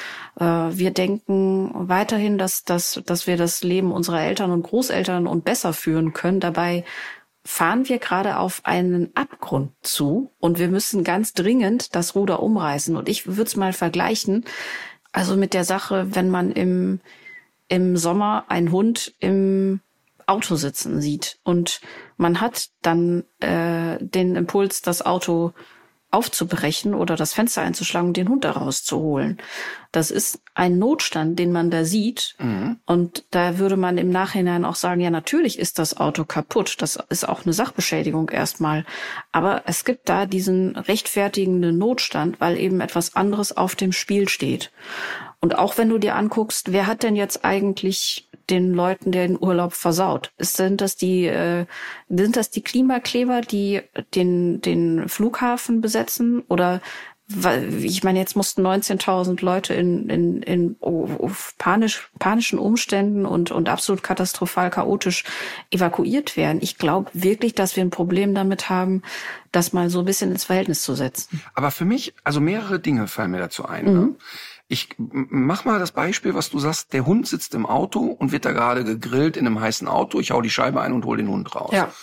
S4: denken weiterhin, dass wir das Leben unserer Eltern und Großeltern und besser führen können. Dabei fahren wir gerade auf einen Abgrund zu und wir müssen ganz dringend das Ruder umreißen. Und ich würde es mal vergleichen, also mit der Sache, wenn man im Sommer einen Hund im Auto sitzen sieht und man hat dann den Impuls, das Auto aufzubrechen oder das Fenster einzuschlagen und den Hund da rauszuholen. Das ist ein Notstand, den man da sieht. Und da würde man im Nachhinein auch sagen, ja, natürlich ist das Auto kaputt. Das ist auch eine Sachbeschädigung erstmal. Aber es gibt da diesen rechtfertigenden Notstand, weil eben etwas anderes auf dem Spiel steht. Und auch wenn du dir anguckst, wer hat denn jetzt eigentlich den Leuten den Urlaub versaut? Sind das die Klimakleber, die den Flughafen besetzen? Oder, ich meine, jetzt mussten 19.000 Leute in panischen Umständen und absolut katastrophal chaotisch evakuiert werden. Ich glaube wirklich, dass wir ein Problem damit haben, das mal so ein bisschen ins Verhältnis zu setzen.
S3: Aber für mich, also mehrere Dinge fallen mir dazu ein. Ne? Ich mach mal das Beispiel, was du sagst, der Hund sitzt im Auto und wird da gerade gegrillt in einem heißen Auto. Ich hau die Scheibe ein und hol den Hund raus.
S4: Ja.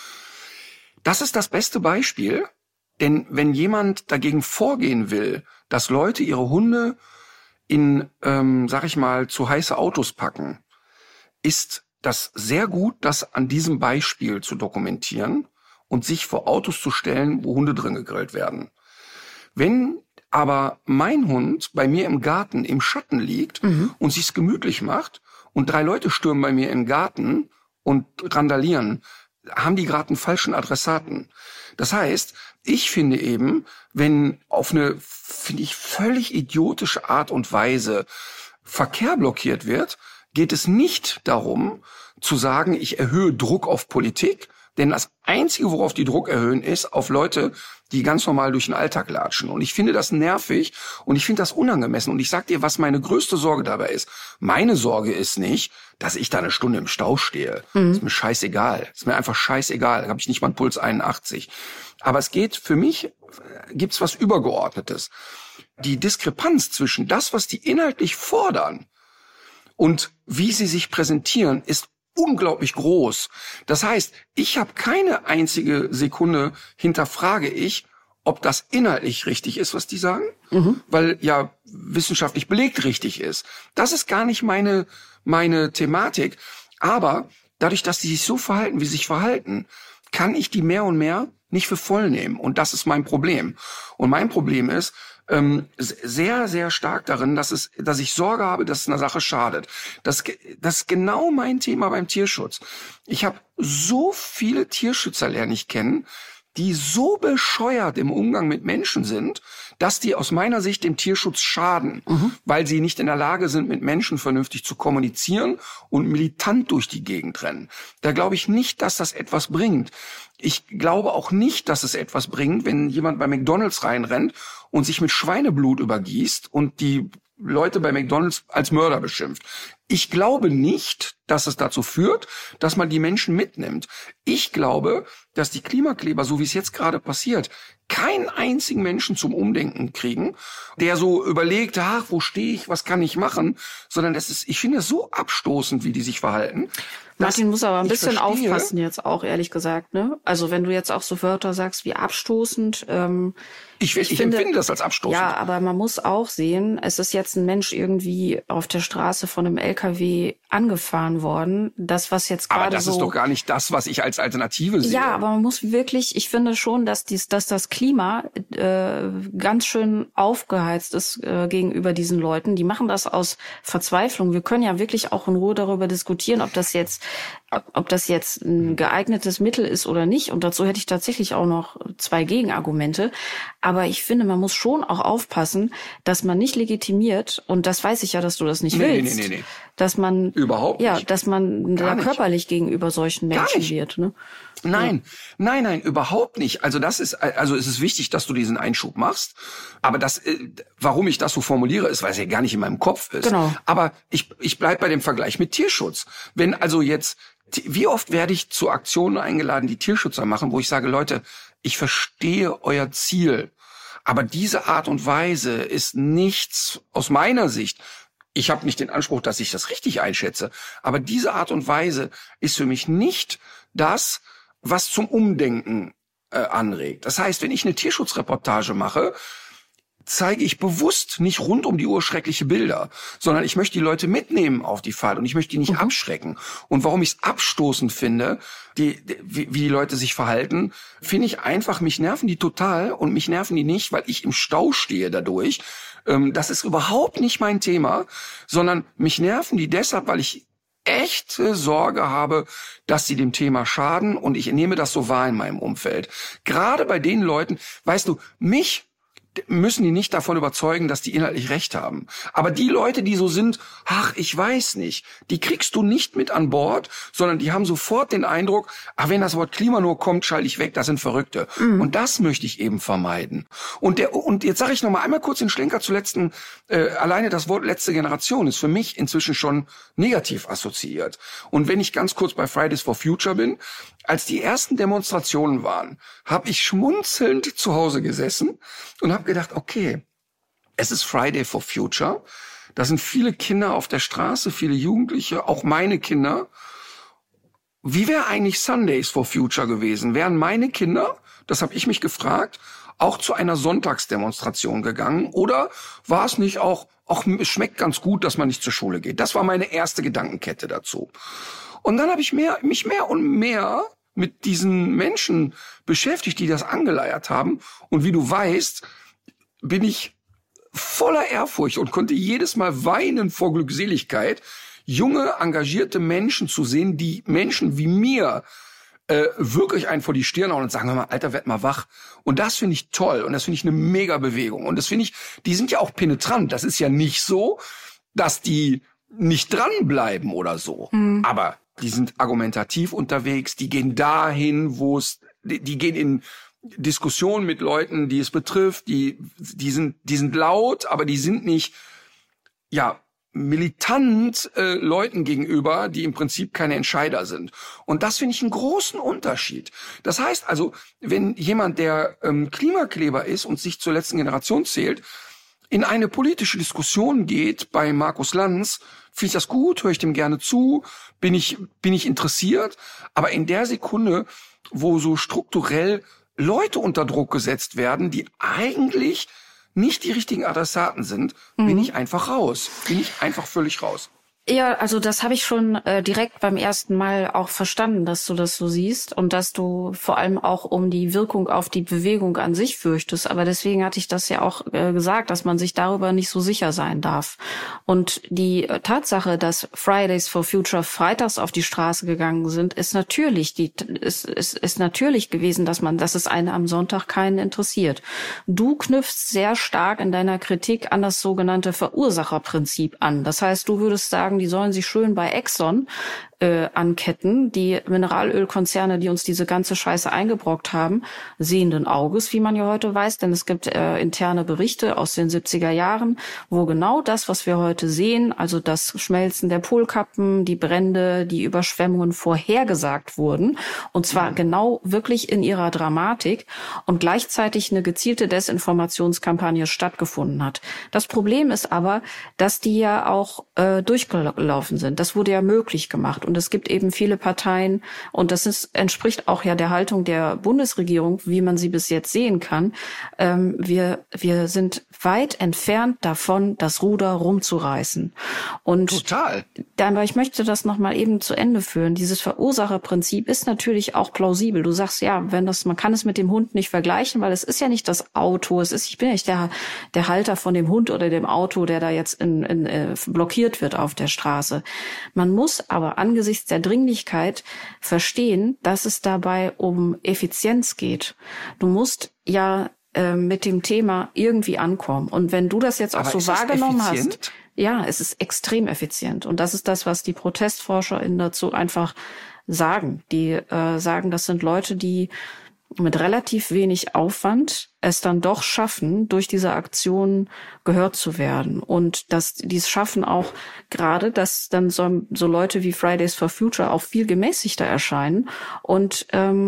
S3: Das ist das beste Beispiel, denn wenn jemand dagegen vorgehen will, dass Leute ihre Hunde in, sag ich mal, zu heiße Autos packen, ist das sehr gut, das an diesem Beispiel zu dokumentieren und sich vor Autos zu stellen, wo Hunde drin gegrillt werden. Wenn aber mein Hund bei mir im Garten im Schatten liegt und sich's gemütlich macht und 3 Leute stürmen bei mir im Garten und randalieren, haben die gerade einen falschen Adressaten. Das heißt, ich finde eben, wenn auf eine, finde ich, völlig idiotische Art und Weise Verkehr blockiert wird, geht es nicht darum zu sagen, ich erhöhe Druck auf Politik, denn das Einzige, worauf die Druck erhöhen, ist auf Leute, die ganz normal durch den Alltag latschen. Und ich finde das nervig und ich finde das unangemessen. Und ich sag dir, was meine größte Sorge dabei ist. Meine Sorge ist nicht, dass ich da eine Stunde im Stau stehe. Ist mir scheißegal. Ist mir einfach scheißegal. Da habe ich nicht mal einen Puls 81. Aber es geht, für mich gibt's was Übergeordnetes. Die Diskrepanz zwischen das, was die inhaltlich fordern und wie sie sich präsentieren, ist unglaublich groß. Das heißt, ich habe keine einzige Sekunde hinterfrage ich, ob das inhaltlich richtig ist, was die sagen, weil ja wissenschaftlich belegt richtig ist. Das ist gar nicht meine Thematik. Aber dadurch, dass die sich so verhalten, wie sie sich verhalten, kann ich die mehr und mehr nicht für voll nehmen. Und das ist mein Problem. Und mein Problem ist sehr, sehr stark darin, dass ich Sorge habe, dass es einer Sache schadet. Das ist genau mein Thema beim Tierschutz. Ich habe so viele Tierschützer lerne ich kennen, die so bescheuert im Umgang mit Menschen sind, dass die aus meiner Sicht dem Tierschutz schaden, weil sie nicht in der Lage sind, mit Menschen vernünftig zu kommunizieren und militant durch die Gegend rennen. Da glaube ich nicht, dass das etwas bringt. Ich glaube auch nicht, dass es etwas bringt, wenn jemand bei McDonald's reinrennt und sich mit Schweineblut übergießt und die Leute bei McDonald's als Mörder beschimpft. Ich glaube nicht, dass es dazu führt, dass man die Menschen mitnimmt. Ich glaube, dass die Klimakleber, so wie es jetzt gerade passiert, keinen einzigen Menschen zum Umdenken kriegen, der so überlegt, ach, wo stehe ich, was kann ich machen, sondern ich finde es so abstoßend, wie die sich verhalten.
S4: Martin muss aber ein bisschen aufpassen jetzt auch, ehrlich gesagt, ne? Also wenn du jetzt auch so Wörter sagst wie abstoßend,
S3: ich empfinde das als abstoßend.
S4: Ja, aber man muss auch sehen, es ist jetzt ein Mensch irgendwie auf der Straße von einem LKW angefahren worden. Das, was jetzt gerade so...
S3: Aber das ist doch gar nicht das, was ich als Alternative sehe.
S4: Ja, aber man muss wirklich, ich finde schon, dass das Klima ganz schön aufgeheizt ist gegenüber diesen Leuten. Die machen das aus Verzweiflung. Wir können ja wirklich auch in Ruhe darüber diskutieren, ob das jetzt ein geeignetes Mittel ist oder nicht. Und dazu hätte ich tatsächlich auch noch 2 Gegenargumente. Aber ich finde, man muss schon auch aufpassen, dass man nicht legitimiert, und das weiß ich ja, dass du das nicht willst,
S3: Nee.
S4: dass man
S3: Überhaupt nicht.
S4: Ja, dass man da körperlich gegenüber solchen Menschen wird, ne?
S3: Nein, überhaupt nicht. Also es ist wichtig, dass du diesen Einschub machst. Aber warum ich das so formuliere, ist, weil es ja gar nicht in meinem Kopf ist.
S4: Genau.
S3: Aber ich bleib bei dem Vergleich mit Tierschutz. Wenn also jetzt, wie oft werde ich zu Aktionen eingeladen, die Tierschützer machen, wo ich sage, Leute, ich verstehe euer Ziel, aber diese Art und Weise ist nichts aus meiner Sicht. Ich habe nicht den Anspruch, dass ich das richtig einschätze, aber diese Art und Weise ist für mich nicht das, was zum Umdenken anregt. Das heißt, wenn ich eine Tierschutzreportage mache, zeige ich bewusst nicht rund um die Uhr schreckliche Bilder, sondern ich möchte die Leute mitnehmen auf die Fahrt und ich möchte die nicht abschrecken. Und warum ich es abstoßend finde, wie die Leute sich verhalten, finde ich einfach, mich nerven die total und mich nerven die nicht, weil ich im Stau stehe dadurch. Das ist überhaupt nicht mein Thema, sondern mich nerven die deshalb, weil ich echte Sorge habe, dass sie dem Thema schaden und ich nehme das so wahr in meinem Umfeld. Gerade bei den Leuten, weißt du, mich müssen die nicht davon überzeugen, dass die inhaltlich recht haben. Aber die Leute, die so sind, ach, ich weiß nicht, die kriegst du nicht mit an Bord, sondern die haben sofort den Eindruck, wenn das Wort Klima nur kommt, schalte ich weg, das sind Verrückte. Und das möchte ich eben vermeiden. Und jetzt sage ich noch mal einmal kurz den Schlenker zu letzten, alleine das Wort letzte Generation ist für mich inzwischen schon negativ assoziiert. Und wenn ich ganz kurz bei Fridays for Future bin, als die ersten Demonstrationen waren, habe ich schmunzelnd zu Hause gesessen und habe gedacht, okay, es ist Friday for Future. Da sind viele Kinder auf der Straße, viele Jugendliche, auch meine Kinder. Wie wäre eigentlich Sundays for Future gewesen? Wären meine Kinder, das habe ich mich gefragt, auch zu einer Sonntagsdemonstration gegangen? Oder war es nicht auch, es schmeckt ganz gut, dass man nicht zur Schule geht? Das war meine erste Gedankenkette dazu. Und dann habe ich mich mehr und mehr mit diesen Menschen beschäftigt, die das angeleiert haben. Und wie du weißt, bin ich voller Ehrfurcht und konnte jedes Mal weinen vor Glückseligkeit, junge, engagierte Menschen zu sehen, die Menschen wie mir wirklich einen vor die Stirn hauen und sagen, hör mal, Alter, werd mal wach. Und das finde ich toll und das finde ich eine mega Bewegung. Und das finde ich, die sind ja auch penetrant. Das ist ja nicht so, dass die nicht dranbleiben oder so. Aber die sind argumentativ unterwegs, die gehen dahin, die gehen in Diskussionen mit Leuten, die es betrifft, die sind laut, aber die sind nicht, militant Leuten gegenüber, die im Prinzip keine Entscheider sind. Und das finde ich einen großen Unterschied. Das heißt also, wenn jemand, der Klimakleber ist und sich zur letzten Generation zählt, in eine politische Diskussion geht bei Markus Lanz, finde ich das gut, höre ich dem gerne zu, bin ich interessiert, aber in der Sekunde, wo so strukturell Leute unter Druck gesetzt werden, die eigentlich nicht die richtigen Adressaten sind, bin ich einfach raus. Bin ich einfach völlig raus.
S4: Ja, also das habe ich schon direkt beim ersten Mal auch verstanden, dass du das so siehst und dass du vor allem auch um die Wirkung auf die Bewegung an sich fürchtest. Aber deswegen hatte ich das ja auch gesagt, dass man sich darüber nicht so sicher sein darf. Und die Tatsache, dass Fridays for Future freitags auf die Straße gegangen sind, ist natürlich ist natürlich gewesen, dass es einen am Sonntag keinen interessiert. Du knüpfst sehr stark in deiner Kritik an das sogenannte Verursacherprinzip an. Das heißt, du würdest sagen, die sollen sich schön bei Exxon anketten. Die Mineralölkonzerne, die uns diese ganze Scheiße eingebrockt haben, sehenden Auges, wie man ja heute weiß, denn es gibt interne Berichte aus den 70er Jahren, wo genau das, was wir heute sehen, also das Schmelzen der Polkappen, die Brände, die Überschwemmungen vorhergesagt wurden, und zwar genau wirklich in ihrer Dramatik, und gleichzeitig eine gezielte Desinformationskampagne stattgefunden hat. Das Problem ist aber, dass die ja auch durchgelaufen sind. Das wurde ja möglich gemacht. Und es gibt eben viele Parteien, und das entspricht auch ja der Haltung der Bundesregierung, wie man sie bis jetzt sehen kann. Wir sind weit entfernt davon, das Ruder rumzureißen. Und
S3: total.
S4: Aber ich möchte das noch mal eben zu Ende führen. Dieses Verursacherprinzip ist natürlich auch plausibel. Du sagst, ja, man kann es mit dem Hund nicht vergleichen, weil es ist ja nicht das Auto. Ich bin ja nicht der Halter von dem Hund oder dem Auto, der da jetzt blockiert wird auf der Straße. Man muss aber angesichts der Dringlichkeit verstehen, dass es dabei um Effizienz geht. Du musst mit dem Thema irgendwie ankommen. Und wenn du das jetzt auch so wahrgenommen hast, Ja, es ist extrem effizient. Und das ist das, was die ProtestforscherInnen dazu einfach sagen. Die sagen, das sind Leute, die mit relativ wenig Aufwand es dann doch schaffen, durch diese Aktion gehört zu werden. Und dass die es schaffen auch gerade, dass dann so Leute wie Fridays for Future auch viel gemäßigter erscheinen und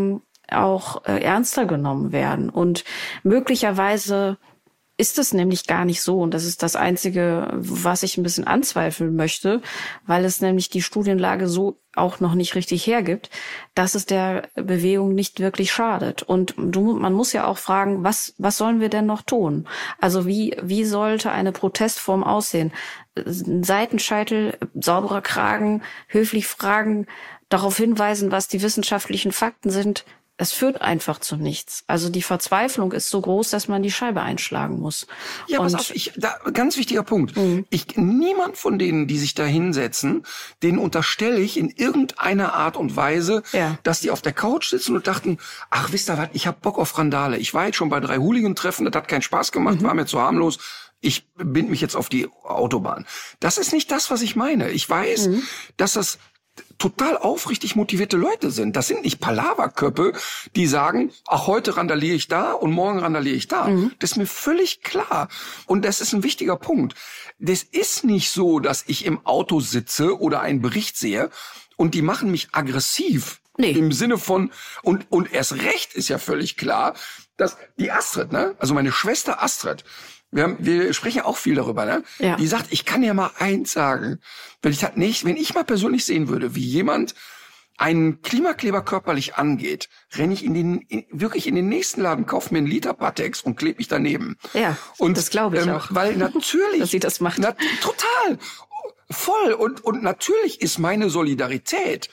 S4: auch ernster genommen werden. Und möglicherweise ist es nämlich gar nicht so. Und das ist das Einzige, was ich ein bisschen anzweifeln möchte, weil es nämlich die Studienlage so auch noch nicht richtig hergibt, dass es der Bewegung nicht wirklich schadet. Und man muss ja auch fragen, was sollen wir denn noch tun? Also wie sollte eine Protestform aussehen? Seitenscheitel, sauberer Kragen, höflich fragen, darauf hinweisen, was die wissenschaftlichen Fakten sind. Es führt einfach zu nichts. Also die Verzweiflung ist so groß, dass man die Scheibe einschlagen muss.
S3: Ja, pass auf, ganz wichtiger Punkt. Niemand von denen, die sich da hinsetzen, denen unterstelle ich in irgendeiner Art und Weise, dass die auf der Couch sitzen und dachten, ach, wisst ihr was, ich hab Bock auf Randale. Ich war jetzt schon bei 3 Hooligan-Treffen, das hat keinen Spaß gemacht, war mir zu harmlos. Ich bind mich jetzt auf die Autobahn. Das ist nicht das, was ich meine. Ich weiß, dass das total aufrichtig motivierte Leute sind. Das sind nicht Palaverköppe, die sagen, ach, heute randaliere ich da und morgen randaliere ich da. Das ist mir völlig klar. Und das ist ein wichtiger Punkt. Das ist nicht so, dass ich im Auto sitze oder einen Bericht sehe und die machen mich aggressiv. Nee. Im Sinne von, und erst recht ist ja völlig klar, dass die Astrid, ne, also meine Schwester Astrid, wir sprechen auch viel darüber, ne? Ja. Die sagt, ich kann ja mal eins sagen. Wenn ich mal persönlich sehen würde, wie jemand einen Klimakleber körperlich angeht, renne ich wirklich in den nächsten Laden, kaufe mir einen Liter Pateks und klebe mich daneben.
S4: Ja, und das glaube ich auch.
S3: Weil natürlich.
S4: dass sie das macht.
S3: Total. Voll. Und natürlich ist meine Solidarität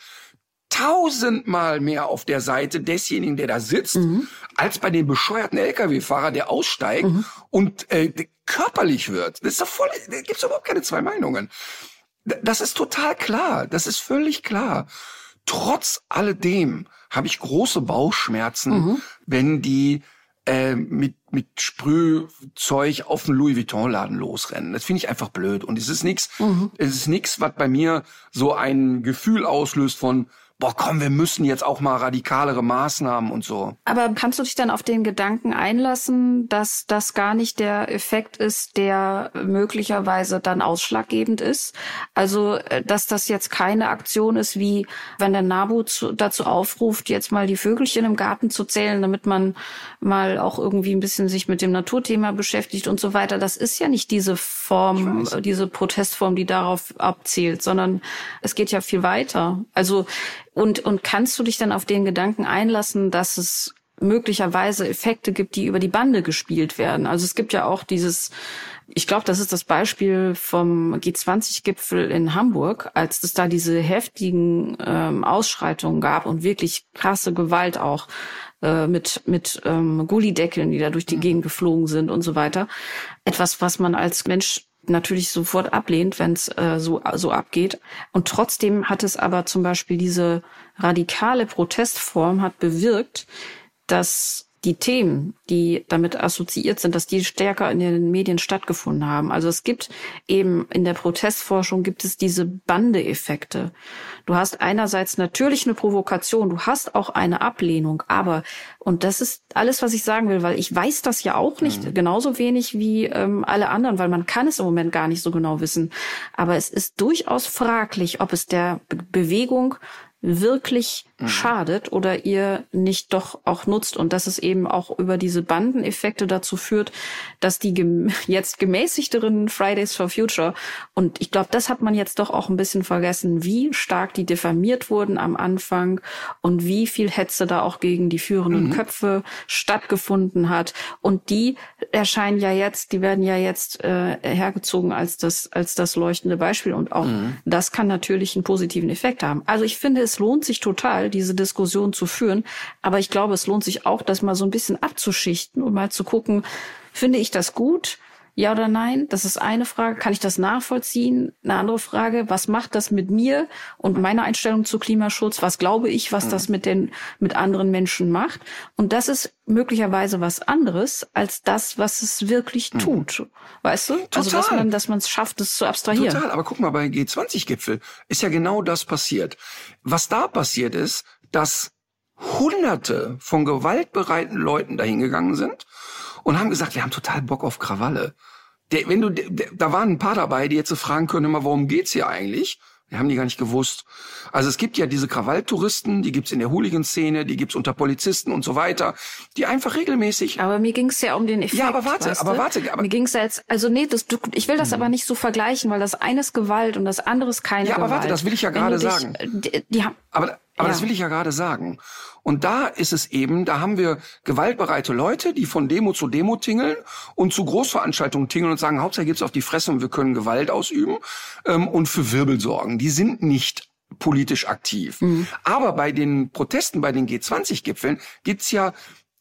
S3: 1000-mal mehr auf der Seite desjenigen, der da sitzt, als bei dem bescheuerten LKW-Fahrer, der aussteigt und körperlich wird. Das ist doch voll, da gibt's überhaupt keine zwei Meinungen. Das ist total klar. Das ist völlig klar. Trotz alledem habe ich große Bauchschmerzen, wenn die mit Sprühzeug auf den Louis Vuitton-Laden losrennen. Das finde ich einfach blöd. Und es ist nichts, was bei mir so ein Gefühl auslöst von, boah, komm, wir müssen jetzt auch mal radikalere Maßnahmen und so.
S4: Aber kannst du dich dann auf den Gedanken einlassen, dass das gar nicht der Effekt ist, der möglicherweise dann ausschlaggebend ist? Also, dass das jetzt keine Aktion ist, wie wenn der NABU dazu aufruft, jetzt mal die Vögelchen im Garten zu zählen, damit man mal auch irgendwie ein bisschen sich mit dem Naturthema beschäftigt und so weiter. Das ist ja nicht diese Form, diese Protestform, die darauf abzielt, sondern es geht ja viel weiter. Also, und kannst du dich dann auf den Gedanken einlassen, dass es möglicherweise Effekte gibt, die über die Bande gespielt werden? Also es gibt ja auch ich glaube, das ist das Beispiel vom G20-Gipfel in Hamburg, als es da diese heftigen Ausschreitungen gab und wirklich krasse Gewalt auch mit Gullideckeln, die da durch die Gegend geflogen sind und so weiter. Etwas, was man als Mensch natürlich sofort ablehnt, wenn es so abgeht. Und trotzdem hat es aber zum Beispiel diese radikale Protestform hat bewirkt, dass die Themen, die damit assoziiert sind, dass die stärker in den Medien stattgefunden haben. Also es gibt eben in der Protestforschung gibt es diese Bande-Effekte. Du hast einerseits natürlich eine Provokation, du hast auch eine Ablehnung, aber, und das ist alles, was ich sagen will, weil ich weiß das ja auch nicht, genauso wenig wie alle anderen, weil man kann es im Moment gar nicht so genau wissen. Aber es ist durchaus fraglich, ob es der Bewegung wirklich schadet oder ihr nicht doch auch nutzt und dass es eben auch über diese Bandeneffekte dazu führt, dass die jetzt gemäßigteren Fridays for Future, und ich glaube, das hat man jetzt doch auch ein bisschen vergessen, wie stark die diffamiert wurden am Anfang und wie viel Hetze da auch gegen die führenden Köpfe stattgefunden hat, und die erscheinen ja jetzt, die werden ja jetzt hergezogen als das leuchtende Beispiel, und auch das kann natürlich einen positiven Effekt haben. Also ich finde, es lohnt sich total, diese Diskussion zu führen. Aber ich glaube, es lohnt sich auch, das mal so ein bisschen abzuschichten und mal zu gucken, finde ich das gut? Ja oder nein? Das ist eine Frage. Kann ich das nachvollziehen? Eine andere Frage, was macht das mit mir und meiner Einstellung zu Klimaschutz? Was glaube ich, was das mit anderen Menschen macht? Und das ist möglicherweise was anderes als das, was es wirklich tut. Weißt du?
S3: Total.
S4: Also, dass man es schafft, es zu abstrahieren.
S3: Total. Aber guck mal, bei G20-Gipfel ist ja genau das passiert. Was da passiert ist, dass Hunderte von gewaltbereiten Leuten dahingegangen sind und haben gesagt, wir haben total Bock auf Krawalle. Da waren ein paar dabei, die jetzt so fragen können, immer, worum geht's hier eigentlich? Die haben die gar nicht gewusst. Also es gibt ja diese Krawalltouristen, die gibt's in der Hooligan-Szene, die gibt's unter Polizisten und so weiter, die einfach regelmäßig...
S4: Aber mir ging's ja um den Effekt.
S3: Ja, aber warte.
S4: Mir ging's ja jetzt, also nee, ich will das aber nicht so vergleichen, weil das eine ist Gewalt und das andere ist keine Gewalt.
S3: Ja, aber warte, das will ich ja gerade sagen. Aber das will ich ja gerade sagen. Und da ist es eben, da haben wir gewaltbereite Leute, die von Demo zu Demo tingeln und zu Großveranstaltungen tingeln und sagen, Hauptsache gibt's auf die Fresse und wir können Gewalt ausüben und für Wirbel sorgen. Die sind nicht politisch aktiv. Aber bei den Protesten, bei den G20-Gipfeln gibt's ja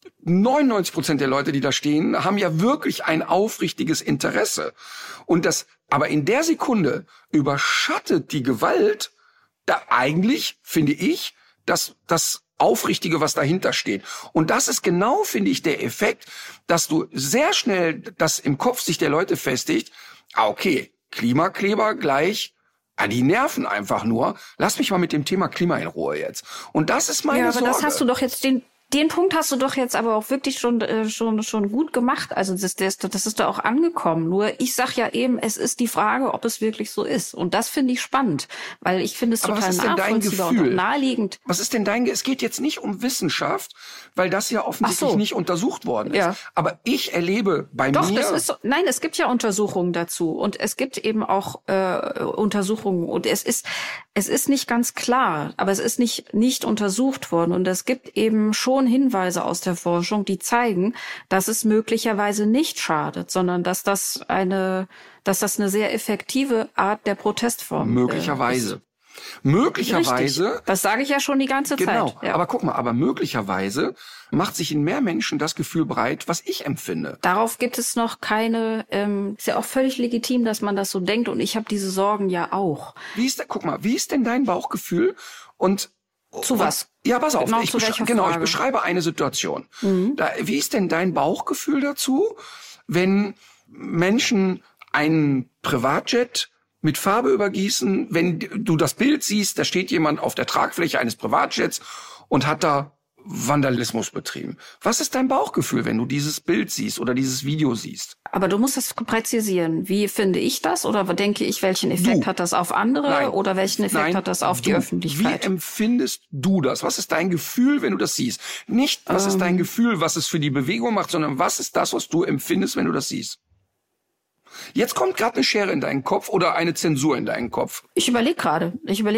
S3: 99% der Leute, die da stehen, haben ja wirklich ein aufrichtiges Interesse. Aber in der Sekunde überschattet die Gewalt da eigentlich, finde ich, das Aufrichtige, was dahinter steht. Und das ist genau, finde ich, der Effekt, dass du sehr schnell das im Kopf sich der Leute festigt. Okay, Klimakleber gleich, die nerven einfach nur. Lass mich mal mit dem Thema Klima in Ruhe jetzt. Und das ist meine Sorge.
S4: Ja, aber das hast du doch jetzt den Punkt hast du doch jetzt aber auch wirklich schon gut gemacht. Also das ist da auch angekommen. Nur ich sag ja eben, es ist die Frage, ob es wirklich so ist. Und das finde ich spannend, weil ich finde es total nachvollziehbar und auch naheliegend.
S3: Was ist denn es geht jetzt nicht um Wissenschaft, weil das ja offensichtlich nicht untersucht worden ist. Ja. Aber ich erlebe bei mir...
S4: Doch, nein, es gibt ja Untersuchungen dazu. Und es gibt eben auch Untersuchungen. Und es ist nicht ganz klar, aber es ist nicht untersucht worden. Und es gibt eben schon Hinweise aus der Forschung, die zeigen, dass es möglicherweise nicht schadet, sondern dass das eine sehr effektive Art der Protestform
S3: ist. Möglicherweise.
S4: Richtig. Das sage ich ja schon die ganze Zeit.
S3: Genau.
S4: Ja.
S3: Aber guck mal, möglicherweise macht sich in mehr Menschen das Gefühl breit, was ich empfinde.
S4: Darauf gibt es noch keine, ist ja auch völlig legitim, dass man das so denkt und ich habe diese Sorgen ja auch.
S3: Wie ist denn dein Bauchgefühl
S4: zu was?
S3: Ja, pass auf.
S4: Genau,
S3: ich beschreibe eine Situation. Wie ist denn dein Bauchgefühl dazu, wenn Menschen einen Privatjet mit Farbe übergießen, wenn du das Bild siehst, da steht jemand auf der Tragfläche eines Privatjets und hat da Vandalismus betrieben. Was ist dein Bauchgefühl, wenn du dieses Bild siehst oder dieses Video siehst?
S4: Aber du musst das präzisieren. Wie finde ich das? Oder denke ich, welchen Effekt hat das auf andere?
S3: Nein.
S4: Oder welchen Effekt hat das auf die Öffentlichkeit?
S3: Wie empfindest du das? Was ist dein Gefühl, wenn du das siehst? Nicht, was ist dein Gefühl, was es für die Bewegung macht, sondern was ist das, was du empfindest, wenn du das siehst? Jetzt kommt gerade eine Schere in deinen Kopf oder eine Zensur in deinen Kopf.
S4: Ich überlege gerade,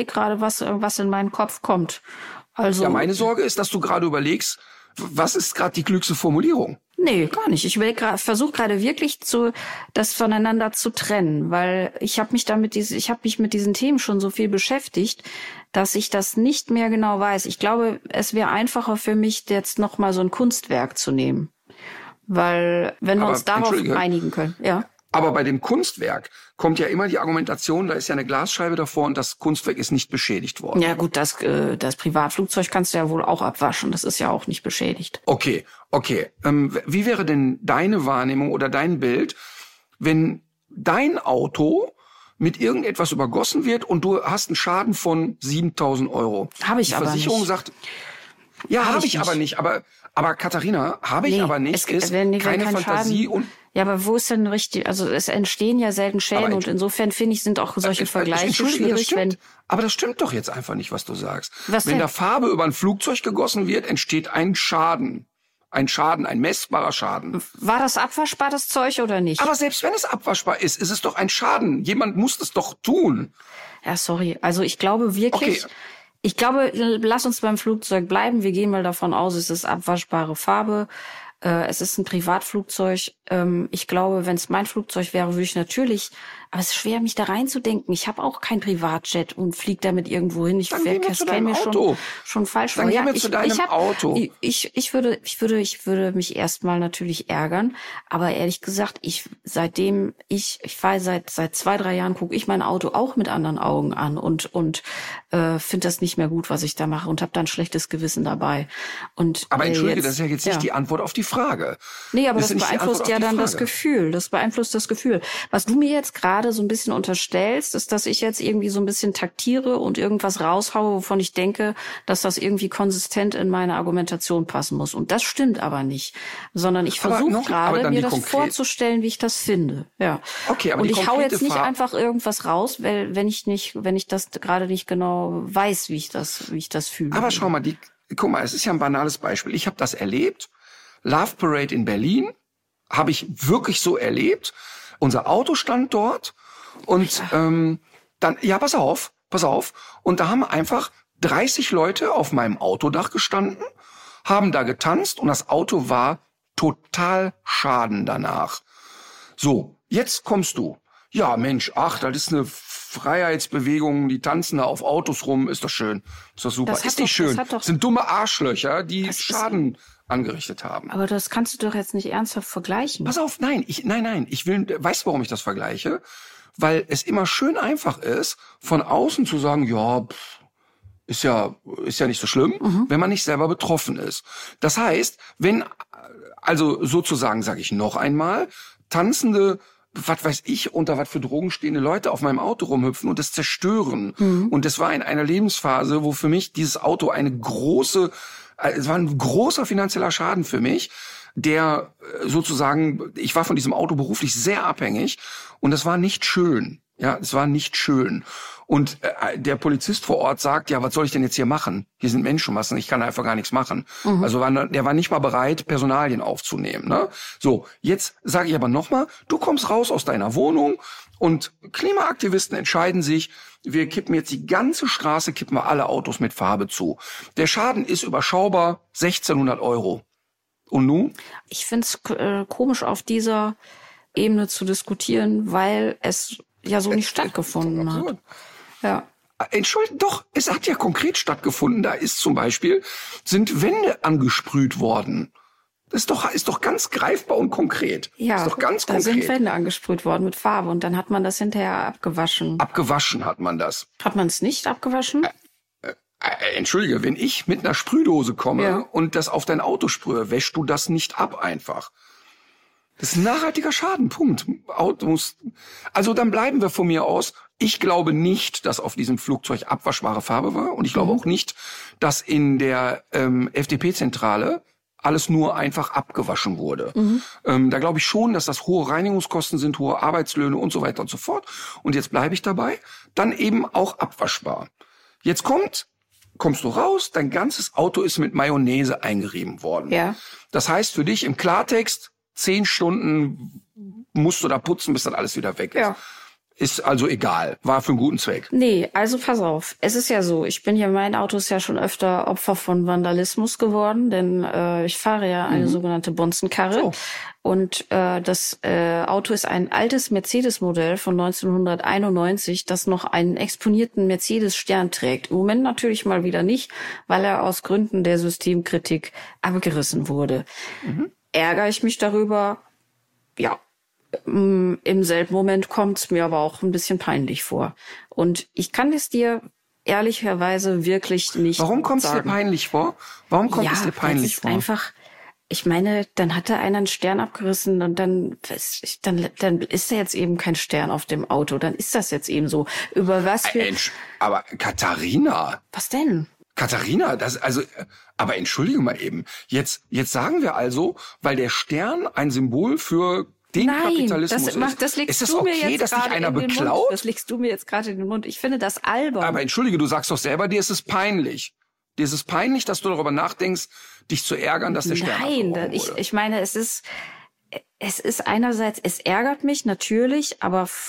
S4: was in meinen Kopf kommt. Also,
S3: ja, meine Sorge ist, dass du gerade überlegst, was ist gerade die klügste Formulierung?
S4: Nee, gar nicht. Ich versuche gerade wirklich das voneinander zu trennen, weil ich habe mich mit diesen Themen schon so viel beschäftigt, dass ich das nicht mehr genau weiß. Ich glaube, es wäre einfacher für mich, jetzt noch mal so ein Kunstwerk zu nehmen, weil wenn wir uns darauf einigen können, ja.
S3: Aber bei dem Kunstwerk kommt ja immer die Argumentation, da ist ja eine Glasscheibe davor und das Kunstwerk ist nicht beschädigt worden.
S4: Ja gut, das Privatflugzeug kannst du ja wohl auch abwaschen. Das ist ja auch nicht beschädigt.
S3: Okay. Wie wäre denn deine Wahrnehmung oder dein Bild, wenn dein Auto mit irgendetwas übergossen wird und du hast einen Schaden von 7.000 €?
S4: Habe ich aber nicht.
S3: Die Versicherung sagt, ja, habe ich aber nicht. Aber Katharina, habe ich aber nicht, ist keine Fantasie und...
S4: Ja, aber wo ist denn richtig, also es entstehen ja selten Schäden und insofern finde ich, sind auch solche Vergleiche schwierig,
S3: aber das stimmt doch jetzt einfach nicht, was du sagst. Wenn da Farbe über ein Flugzeug gegossen wird, entsteht ein Schaden. Ein messbarer Schaden.
S4: War das abwaschbar, das Zeug, oder nicht?
S3: Aber selbst wenn es abwaschbar ist, ist es doch ein Schaden. Jemand muss das doch tun.
S4: Ja, sorry. Also ich glaube wirklich... Okay. Ich glaube, lass uns beim Flugzeug bleiben. Wir gehen mal davon aus, es ist abwaschbare Farbe. Es ist ein Privatflugzeug. Ich glaube, wenn es mein Flugzeug wäre, würde ich natürlich, aber es ist schwer, mich da reinzudenken. Ich habe auch kein Privatjet und fliege damit irgendwo hin.
S3: Dann gehen wir zu deinem Auto.
S4: Schon falsch
S3: vor. Dann gehen wir zu deinem Auto.
S4: Ich würde mich erstmal natürlich ärgern, aber ehrlich gesagt, ich fahre seit 2-3 Jahren, gucke ich mein Auto auch mit anderen Augen an und finde das nicht mehr gut, was ich da mache und habe dann schlechtes Gewissen dabei.
S3: Aber entschuldige, das ist ja jetzt nicht die Antwort auf die Frage.
S4: Nee, aber das beeinflusst ja dann das Gefühl. Das beeinflusst das Gefühl. Was du mir jetzt gerade so ein bisschen unterstellst, ist, dass ich jetzt irgendwie so ein bisschen taktiere und irgendwas raushaue, wovon ich denke, dass das irgendwie konsistent in meine Argumentation passen muss. Und das stimmt aber nicht. Sondern ich versuche gerade, mir das vorzustellen, wie ich das finde. Ja.
S3: Okay, aber
S4: und ich hau jetzt nicht einfach irgendwas raus, weil wenn ich das gerade nicht genau weiß, wie ich das fühle.
S3: Aber schau mal, guck mal, es ist ja ein banales Beispiel. Ich habe das erlebt. Love Parade in Berlin habe ich wirklich so erlebt. Unser Auto stand dort und dann, pass auf. Und da haben einfach 30 Leute auf meinem Autodach gestanden, haben da getanzt und das Auto war total schaden danach. So, jetzt kommst du. Ja, Mensch, das ist eine Freiheitsbewegung, die tanzen da auf Autos rum, ist doch schön. Ist doch super. Ist nicht schön. Das sind dumme Arschlöcher, die Schaden angerichtet haben.
S4: Aber das kannst du doch jetzt nicht ernsthaft vergleichen.
S3: Pass auf, nein, weißt du, warum ich das vergleiche? Weil es immer schön einfach ist, von außen zu sagen, ist ja nicht so schlimm, wenn man nicht selber betroffen ist. Das heißt, also sozusagen, sage ich noch einmal, tanzende, was weiß ich, unter was für Drogen stehende Leute auf meinem Auto rumhüpfen und das zerstören. Und das war in einer Lebensphase, wo für mich dieses Auto es war ein großer finanzieller Schaden für mich, der sozusagen, ich war von diesem Auto beruflich sehr abhängig und das war nicht schön. Ja, es war nicht schön. Und der Polizist vor Ort sagt, ja, was soll ich denn jetzt hier machen? Hier sind Menschenmassen, ich kann einfach gar nichts machen. Also der war nicht mal bereit, Personalien aufzunehmen. Ne? So, jetzt sage ich aber nochmal, du kommst raus aus deiner Wohnung und Klimaaktivisten entscheiden sich, wir kippen jetzt die ganze Straße, kippen wir alle Autos mit Farbe zu. Der Schaden ist überschaubar, 1.600 €. Und nun?
S4: Ich find's komisch, auf dieser Ebene zu diskutieren, weil es ja so nicht stattgefunden hat. Ja.
S3: Entschuldigung, doch, es hat ja konkret stattgefunden. Da sind Wände angesprüht worden. Das ist doch ganz greifbar und konkret.
S4: Ja,
S3: ist doch ganz
S4: da
S3: konkret.
S4: Sind Wände angesprüht worden mit Farbe und dann hat man das hinterher abgewaschen.
S3: Abgewaschen hat man das.
S4: Hat man es nicht abgewaschen?
S3: Entschuldige, wenn ich mit einer Sprühdose komme und das auf dein Auto sprühe, wäschst du das nicht ab einfach. Das ist ein nachhaltiger Schaden, Punkt. Also dann bleiben wir von mir aus. Ich glaube nicht, dass auf diesem Flugzeug abwaschbare Farbe war. Und ich glaube auch nicht, dass in der FDP-Zentrale alles nur einfach abgewaschen wurde. Da glaube ich schon, dass das hohe Reinigungskosten sind, hohe Arbeitslöhne und so weiter und so fort. Und jetzt bleibe ich dabei. Dann eben auch abwaschbar. Jetzt kommst du raus, dein ganzes Auto ist mit Mayonnaise eingerieben worden.
S4: Ja.
S3: Das heißt für dich im Klartext, 10 Stunden musst du da putzen, bis dann alles wieder weg ist. Ja. Ist also egal. War für einen guten Zweck.
S4: Nee, also pass auf. Es ist ja so, mein Auto ist ja schon öfter Opfer von Vandalismus geworden, denn ich fahre ja eine sogenannte Bonzenkarre. Oh. Und das Auto ist ein altes Mercedes-Modell von 1991, das noch einen exponierten Mercedes-Stern trägt. Im Moment natürlich mal wieder nicht, weil er aus Gründen der Systemkritik abgerissen wurde. Ärgere ich mich darüber? Ja. Im selben Moment kommt es mir aber auch ein bisschen peinlich vor. Und ich kann es dir ehrlicherweise wirklich nicht sagen.
S3: Warum kommt es dir peinlich vor? Warum kommt es dir peinlich vor?
S4: Einfach, ich meine, dann hat da einer einen Stern abgerissen und dann ist da jetzt eben kein Stern auf dem Auto. Dann ist das jetzt eben so. Über was wir...
S3: Aber Katharina...
S4: Was denn?
S3: Katharina, aber entschuldige mal eben. Jetzt sagen wir also, weil der Stern ein Symbol für den Kapitalismus ist das okay, dass dich einer beklaut?
S4: Das legst du mir jetzt gerade in den Mund. Ich finde das albern.
S3: Aber entschuldige, du sagst doch selber, dir ist es peinlich. Dir ist es peinlich, dass du darüber nachdenkst, dich zu ärgern, dass der Stern abgebrochen wurde.
S4: Nein, ich meine, es ist einerseits, es ärgert mich natürlich, aber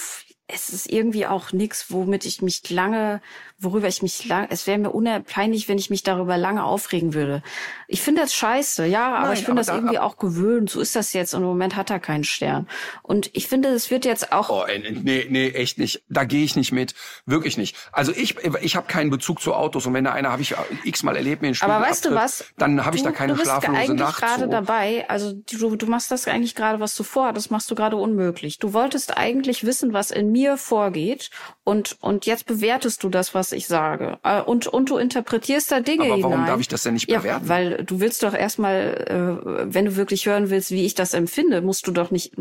S4: es ist irgendwie auch nichts, worüber ich mich lange, es wäre mir unpeinlich, wenn ich mich darüber lange aufregen würde. Ich finde das scheiße, ja, aber ich finde das irgendwie auch gewöhnt. So ist das jetzt und im Moment hat er keinen Stern. Und ich finde, es wird jetzt auch...
S3: Oh, nee, echt nicht. Da gehe ich nicht mit. Wirklich nicht. Also ich habe keinen Bezug zu Autos und wenn da einer, habe ich x-mal erlebt, mir einen Spiegel
S4: aber weißt du was?
S3: Dann habe ich da keine schlaflose Nacht.
S4: Du bist eigentlich gerade dabei, also du machst das eigentlich gerade, was du vorhattest, machst du gerade unmöglich. Du wolltest eigentlich wissen, was in mir vorgeht und jetzt bewertest du das, was ich sage. Und du interpretierst da Dinge hinein.
S3: Aber warum darf ich das denn nicht bewerten?
S4: Ja, weil du willst doch erstmal, wenn du wirklich hören willst, wie ich das empfinde, musst du doch nicht,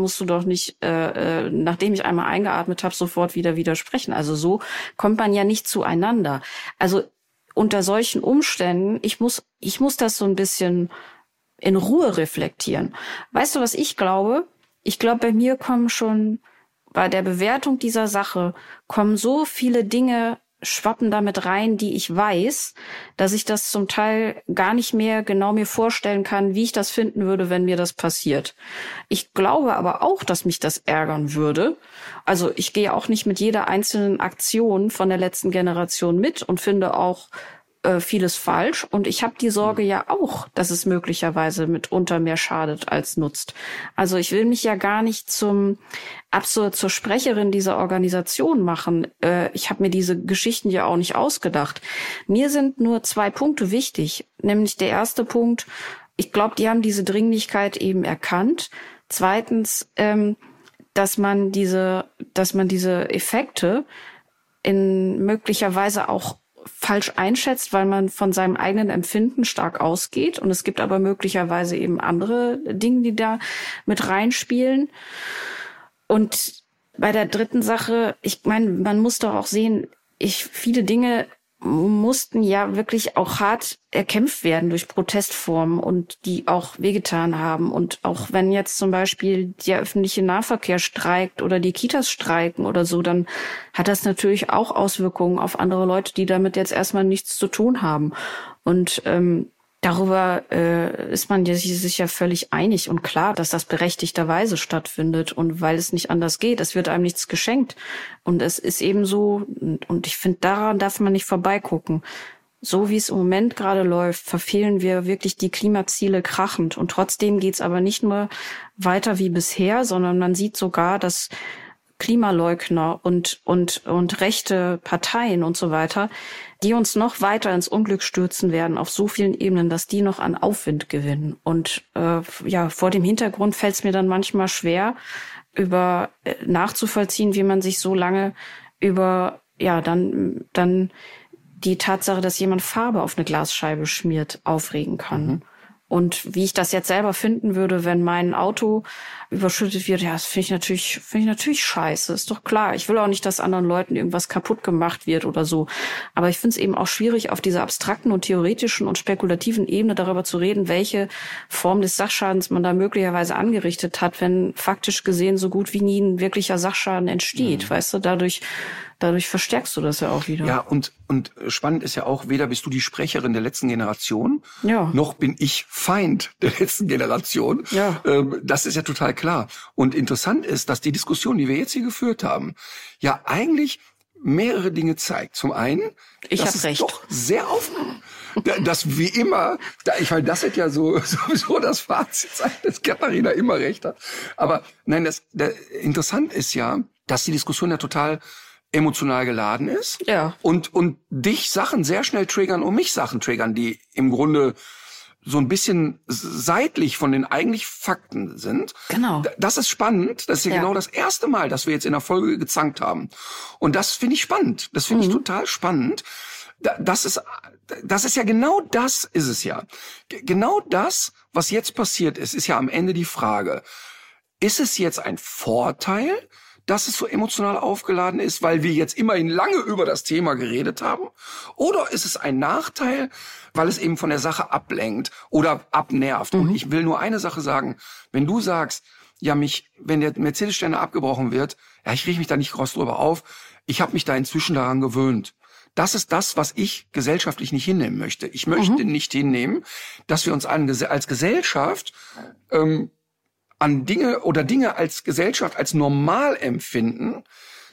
S4: nachdem ich einmal eingeatmet habe, sofort wieder widersprechen. Also so kommt man ja nicht zueinander. Also unter solchen Umständen, ich muss das so ein bisschen in Ruhe reflektieren. Weißt du, was ich glaube? Ich glaube, bei mir kommen schon bei der Bewertung dieser Sache kommen so viele Dinge, schwappen damit rein, die ich weiß, dass ich das zum Teil gar nicht mehr genau mir vorstellen kann, wie ich das finden würde, wenn mir das passiert. Ich glaube aber auch, dass mich das ärgern würde. Also ich gehe auch nicht mit jeder einzelnen Aktion von der letzten Generation mit und finde auch vieles falsch. Und ich habe die Sorge ja auch, dass es möglicherweise mitunter mehr schadet als nutzt. Also ich will mich ja gar nicht zur Sprecherin dieser Organisation machen. Ich habe mir diese Geschichten ja auch nicht ausgedacht. Mir sind nur 2 Punkte wichtig. Nämlich der erste Punkt, ich glaube, die haben diese Dringlichkeit eben erkannt. Zweitens, dass man diese Effekte in möglicherweise auch falsch einschätzt, weil man von seinem eigenen Empfinden stark ausgeht. Und es gibt aber möglicherweise eben andere Dinge, die da mit reinspielen. Und bei der dritten Sache, ich meine, man muss doch auch sehen, viele Dinge mussten ja wirklich auch hart erkämpft werden durch Protestformen und die auch wehgetan haben. Und auch wenn jetzt zum Beispiel der öffentliche Nahverkehr streikt oder die Kitas streiken oder so, dann hat das natürlich auch Auswirkungen auf andere Leute, die damit jetzt erstmal nichts zu tun haben. Und darüber ist man sich ja völlig einig und klar, dass das berechtigterweise stattfindet und weil es nicht anders geht. Es wird einem nichts geschenkt. Und es ist eben so, und ich finde, daran darf man nicht vorbeigucken. So wie es im Moment gerade läuft, verfehlen wir wirklich die Klimaziele krachend. Und trotzdem geht's aber nicht nur weiter wie bisher, sondern man sieht sogar, dass Klimaleugner und rechte Parteien und so weiter, die uns noch weiter ins Unglück stürzen werden auf so vielen Ebenen, dass die noch an Aufwind gewinnen. Und vor dem Hintergrund fällt es mir dann manchmal schwer, nachzuvollziehen, wie man sich so lange über dann die Tatsache, dass jemand Farbe auf eine Glasscheibe schmiert, aufregen kann. Mhm. Und wie ich das jetzt selber finden würde, wenn mein Auto überschüttet wird, ja, das finde ich natürlich scheiße. Ist doch klar. Ich will auch nicht, dass anderen Leuten irgendwas kaputt gemacht wird oder so. Aber ich finde es eben auch schwierig, auf dieser abstrakten und theoretischen und spekulativen Ebene darüber zu reden, welche Form des Sachschadens man da möglicherweise angerichtet hat, wenn faktisch gesehen so gut wie nie ein wirklicher Sachschaden entsteht. Mhm. Weißt du, dadurch verstärkst du das ja auch wieder.
S3: Ja, und spannend ist ja auch, weder bist du die Sprecherin der letzten Generation, noch bin ich Feind der letzten Generation. Ja. Das ist ja total klar. Und interessant ist, dass die Diskussion, die wir jetzt hier geführt haben, ja eigentlich mehrere Dinge zeigt. Zum einen, dass es doch sehr dass wie immer, ich meine, das wird ja sowieso das Fazit sein, dass Katharina immer recht hat. Aber nein, interessant ist ja, dass die Diskussion ja total emotional geladen ist. Ja. Und dich Sachen sehr schnell triggern und mich Sachen triggern, die im Grunde so ein bisschen seitlich von den eigentlich Fakten sind. Genau. Das ist spannend. Das ist ja genau das erste Mal, dass wir jetzt in der Folge gezankt haben. Und das finde ich spannend. Das finde ich total spannend. Das ist ja genau das ist es ja. Genau das, was jetzt passiert ist ja am Ende die Frage. Ist es jetzt ein Vorteil, dass es so emotional aufgeladen ist, weil wir jetzt immerhin lange über das Thema geredet haben? Oder ist es ein Nachteil, weil es eben von der Sache ablenkt oder abnervt? Und ich will nur eine Sache sagen. Wenn du sagst, ja, wenn der Mercedes-Stern abgebrochen wird, ja, ich reg mich da nicht groß drüber auf. Ich habe mich da inzwischen daran gewöhnt. Das ist das, was ich gesellschaftlich nicht hinnehmen möchte. Ich möchte nicht hinnehmen, dass wir uns als Gesellschaft an Dinge als Gesellschaft als normal empfinden,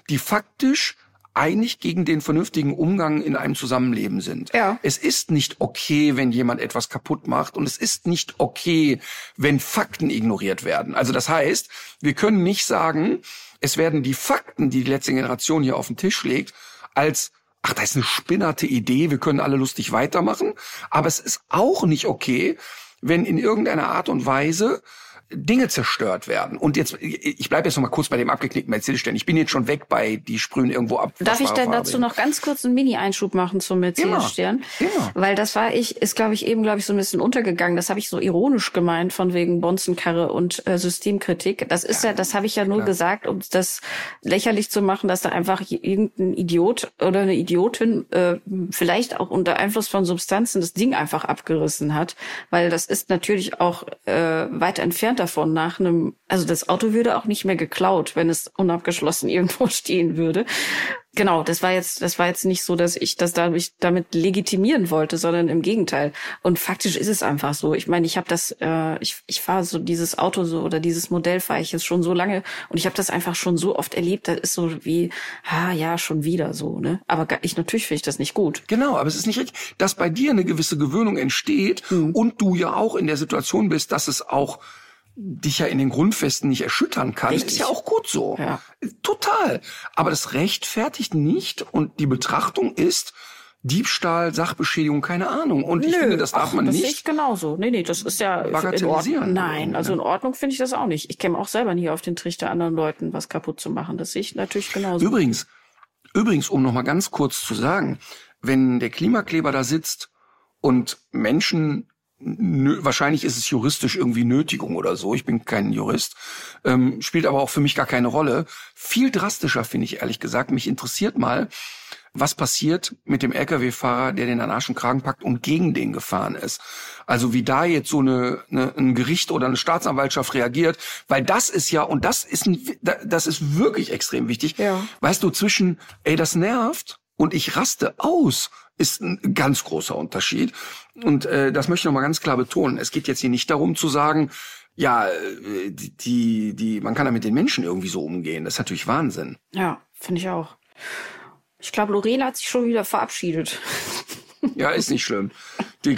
S3: die faktisch eigentlich gegen den vernünftigen Umgang in einem Zusammenleben sind.
S4: Ja.
S3: Es ist nicht okay, wenn jemand etwas kaputt macht, und es ist nicht okay, wenn Fakten ignoriert werden. Also das heißt, wir können nicht sagen, es werden die Fakten, die letzte Generation hier auf den Tisch legt, als ach, das ist eine spinnerte Idee, wir können alle lustig weitermachen. Aber es ist auch nicht okay, wenn in irgendeiner Art und Weise Dinge zerstört werden. Und jetzt, ich bleibe jetzt noch mal kurz bei dem abgeknickten Mercedes-Stern. Ich bin jetzt schon weg bei, die sprühen irgendwo ab.
S4: Darf ich denn dazu noch ganz kurz einen Mini-Einschub machen zum Mercedes-Stern?
S3: Immer.
S4: Weil das ist, glaube ich, so ein bisschen untergegangen. Das habe ich so ironisch gemeint, von wegen Bonzenkarre und Systemkritik. Das ist das habe ich ja nur gesagt, um das lächerlich zu machen, dass da einfach irgendein Idiot oder eine Idiotin vielleicht auch unter Einfluss von Substanzen das Ding einfach abgerissen hat. Weil das ist natürlich auch weit entfernt davon also das Auto würde auch nicht mehr geklaut, wenn es unabgeschlossen irgendwo stehen würde. Genau, das war jetzt nicht so, dass ich das damit legitimieren wollte, sondern im Gegenteil. Und faktisch ist es einfach so. Ich meine, ich habe ich fahre so dieses Auto so oder dieses Modell fahre ich jetzt schon so lange und ich habe das einfach schon so oft erlebt. Das ist so wie, ja, schon wieder so, ne? Aber natürlich finde ich das nicht gut.
S3: Genau, aber es ist nicht richtig, dass bei dir eine gewisse Gewöhnung entsteht und du ja auch in der Situation bist, dass es auch dich ja in den Grundfesten nicht erschüttern kann.
S4: Richtig.
S3: Ist ja auch gut so.
S4: Ja.
S3: Total. Aber das rechtfertigt nicht, und die Betrachtung ist Diebstahl, Sachbeschädigung, keine Ahnung. Und ich finde, das darf man
S4: das
S3: nicht.
S4: sehe ich genauso. Nee, das ist ja in
S3: bagatellisieren.
S4: Ordnung. Nein, also in Ordnung finde ich das auch nicht. Ich käme auch selber nie auf den Trichter, anderen Leuten was kaputt zu machen. Das sehe ich natürlich genauso.
S3: Übrigens, um noch mal ganz kurz zu sagen, wenn der Klimakleber da sitzt und Menschen, wahrscheinlich ist es juristisch irgendwie Nötigung oder so, ich bin kein Jurist, spielt aber auch für mich gar keine Rolle. Viel drastischer finde ich, ehrlich gesagt, mich interessiert mal, was passiert mit dem LKW-Fahrer, der den an Arsch und Kragen packt und gegen den gefahren ist. Also wie da jetzt so ein Gericht oder eine Staatsanwaltschaft reagiert, weil das ist ja, und das ist wirklich extrem wichtig.
S4: Ja.
S3: Weißt du, zwischen, das nervt und ich raste aus, ist ein ganz großer Unterschied. Und das möchte ich noch mal ganz klar betonen. Es geht jetzt hier nicht darum zu sagen, ja, man kann ja mit den Menschen irgendwie so umgehen. Das ist natürlich Wahnsinn.
S4: Ja, finde ich auch. Ich glaube, Lorena hat sich schon wieder verabschiedet.
S3: Ja, ist nicht schlimm. Sie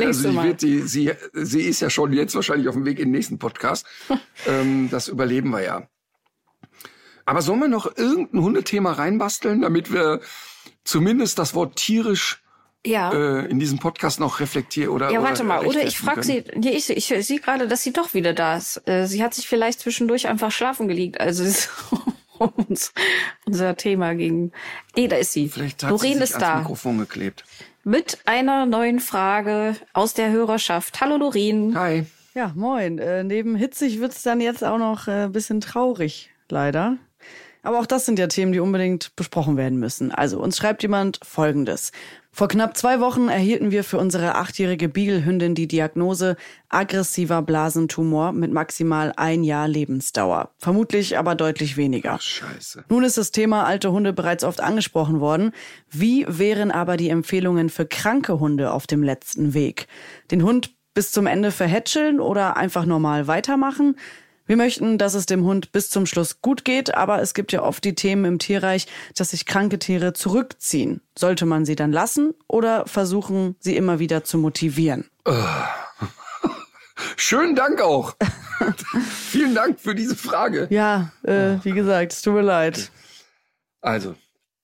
S3: ist ja schon jetzt wahrscheinlich auf dem Weg in den nächsten Podcast. Das überleben wir ja. Aber sollen wir noch irgendein Hundethema reinbasteln, damit wir zumindest das Wort tierisch in diesem Podcast noch reflektieren oder
S4: warte mal, oder ich frage sie, ich sehe gerade, dass sie doch wieder da ist. Sie hat sich vielleicht zwischendurch einfach schlafen gelegt, also unser Thema ging. Da ist sie.
S3: Vielleicht hat
S4: Lorena
S3: sie sich
S4: ist da.
S3: ans Mikrofon geklebt.
S4: Mit einer neuen Frage aus der Hörerschaft. Hallo Lorena.
S3: Hi.
S5: Ja, moin. Neben hitzig wird's dann jetzt auch noch ein bisschen traurig, leider. Aber auch das sind ja Themen, die unbedingt besprochen werden müssen. Also uns schreibt jemand Folgendes. Vor knapp 2 Wochen erhielten wir für unsere 8-jährige Beagle-Hündin die Diagnose aggressiver Blasentumor mit maximal 1 Jahr Lebensdauer. Vermutlich aber deutlich weniger.
S3: Ach, scheiße.
S5: Nun ist das Thema alte Hunde bereits oft angesprochen worden. Wie wären aber die Empfehlungen für kranke Hunde auf dem letzten Weg? Den Hund bis zum Ende verhätscheln oder einfach normal weitermachen? Wir möchten, dass es dem Hund bis zum Schluss gut geht, aber es gibt ja oft die Themen im Tierreich, dass sich kranke Tiere zurückziehen. Sollte man sie dann lassen oder versuchen, sie immer wieder zu motivieren?
S3: Schönen Dank auch. Vielen Dank für diese Frage.
S5: Ja, wie gesagt, es tut mir leid.
S3: Also,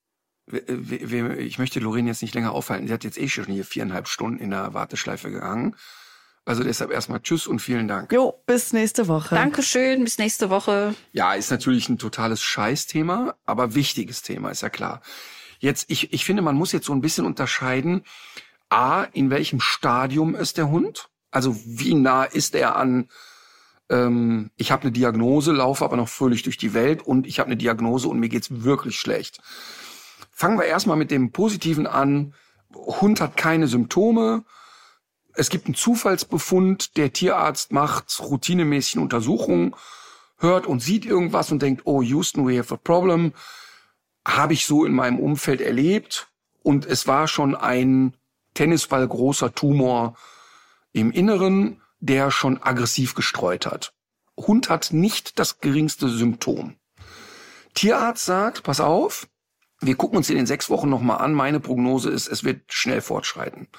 S3: ich möchte Lorena jetzt nicht länger aufhalten. Sie hat jetzt schon hier 4,5 Stunden in der Warteschleife gegangen. Also deshalb erstmal tschüss und vielen Dank.
S5: Jo, bis nächste Woche.
S4: Dankeschön, bis nächste Woche.
S3: Ja, ist natürlich ein totales Scheißthema, aber wichtiges Thema, ist ja klar. Jetzt, ich finde, man muss jetzt so ein bisschen unterscheiden, in welchem Stadium ist der Hund? Also wie nah ist er an, ich habe eine Diagnose, laufe aber noch fröhlich durch die Welt und ich habe eine Diagnose und mir geht's wirklich schlecht. Fangen wir erstmal mit dem Positiven an. Hund hat keine Symptome. Es gibt einen Zufallsbefund, der Tierarzt macht routinemäßig Untersuchungen, hört und sieht irgendwas und denkt, oh Houston, we have a problem. Habe ich so in meinem Umfeld erlebt und es war schon ein tennisballgroßer Tumor im Inneren, der schon aggressiv gestreut hat. Hund hat nicht das geringste Symptom. Tierarzt sagt, pass auf, wir gucken uns in den 6 Wochen nochmal an. Meine Prognose ist, es wird schnell fortschreiten.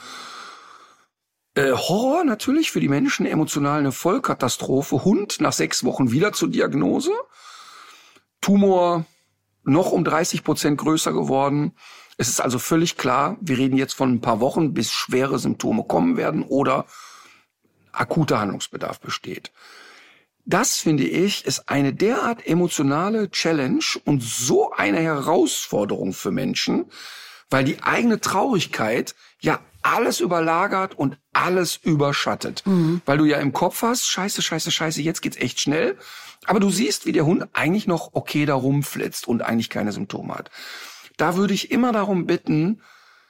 S3: Horror natürlich für die Menschen, emotional eine Vollkatastrophe. Hund nach 6 Wochen wieder zur Diagnose. Tumor noch um 30% größer geworden. Es ist also völlig klar, wir reden jetzt von ein paar Wochen, bis schwere Symptome kommen werden oder akuter Handlungsbedarf besteht. Das, finde ich, ist eine derart emotionale Challenge und so eine Herausforderung für Menschen, weil die eigene Traurigkeit ja alles überlagert und alles überschattet. Weil du ja im Kopf hast, scheiße, jetzt geht's echt schnell. Aber du siehst, wie der Hund eigentlich noch okay da rumflitzt und eigentlich keine Symptome hat. Da würde ich immer darum bitten,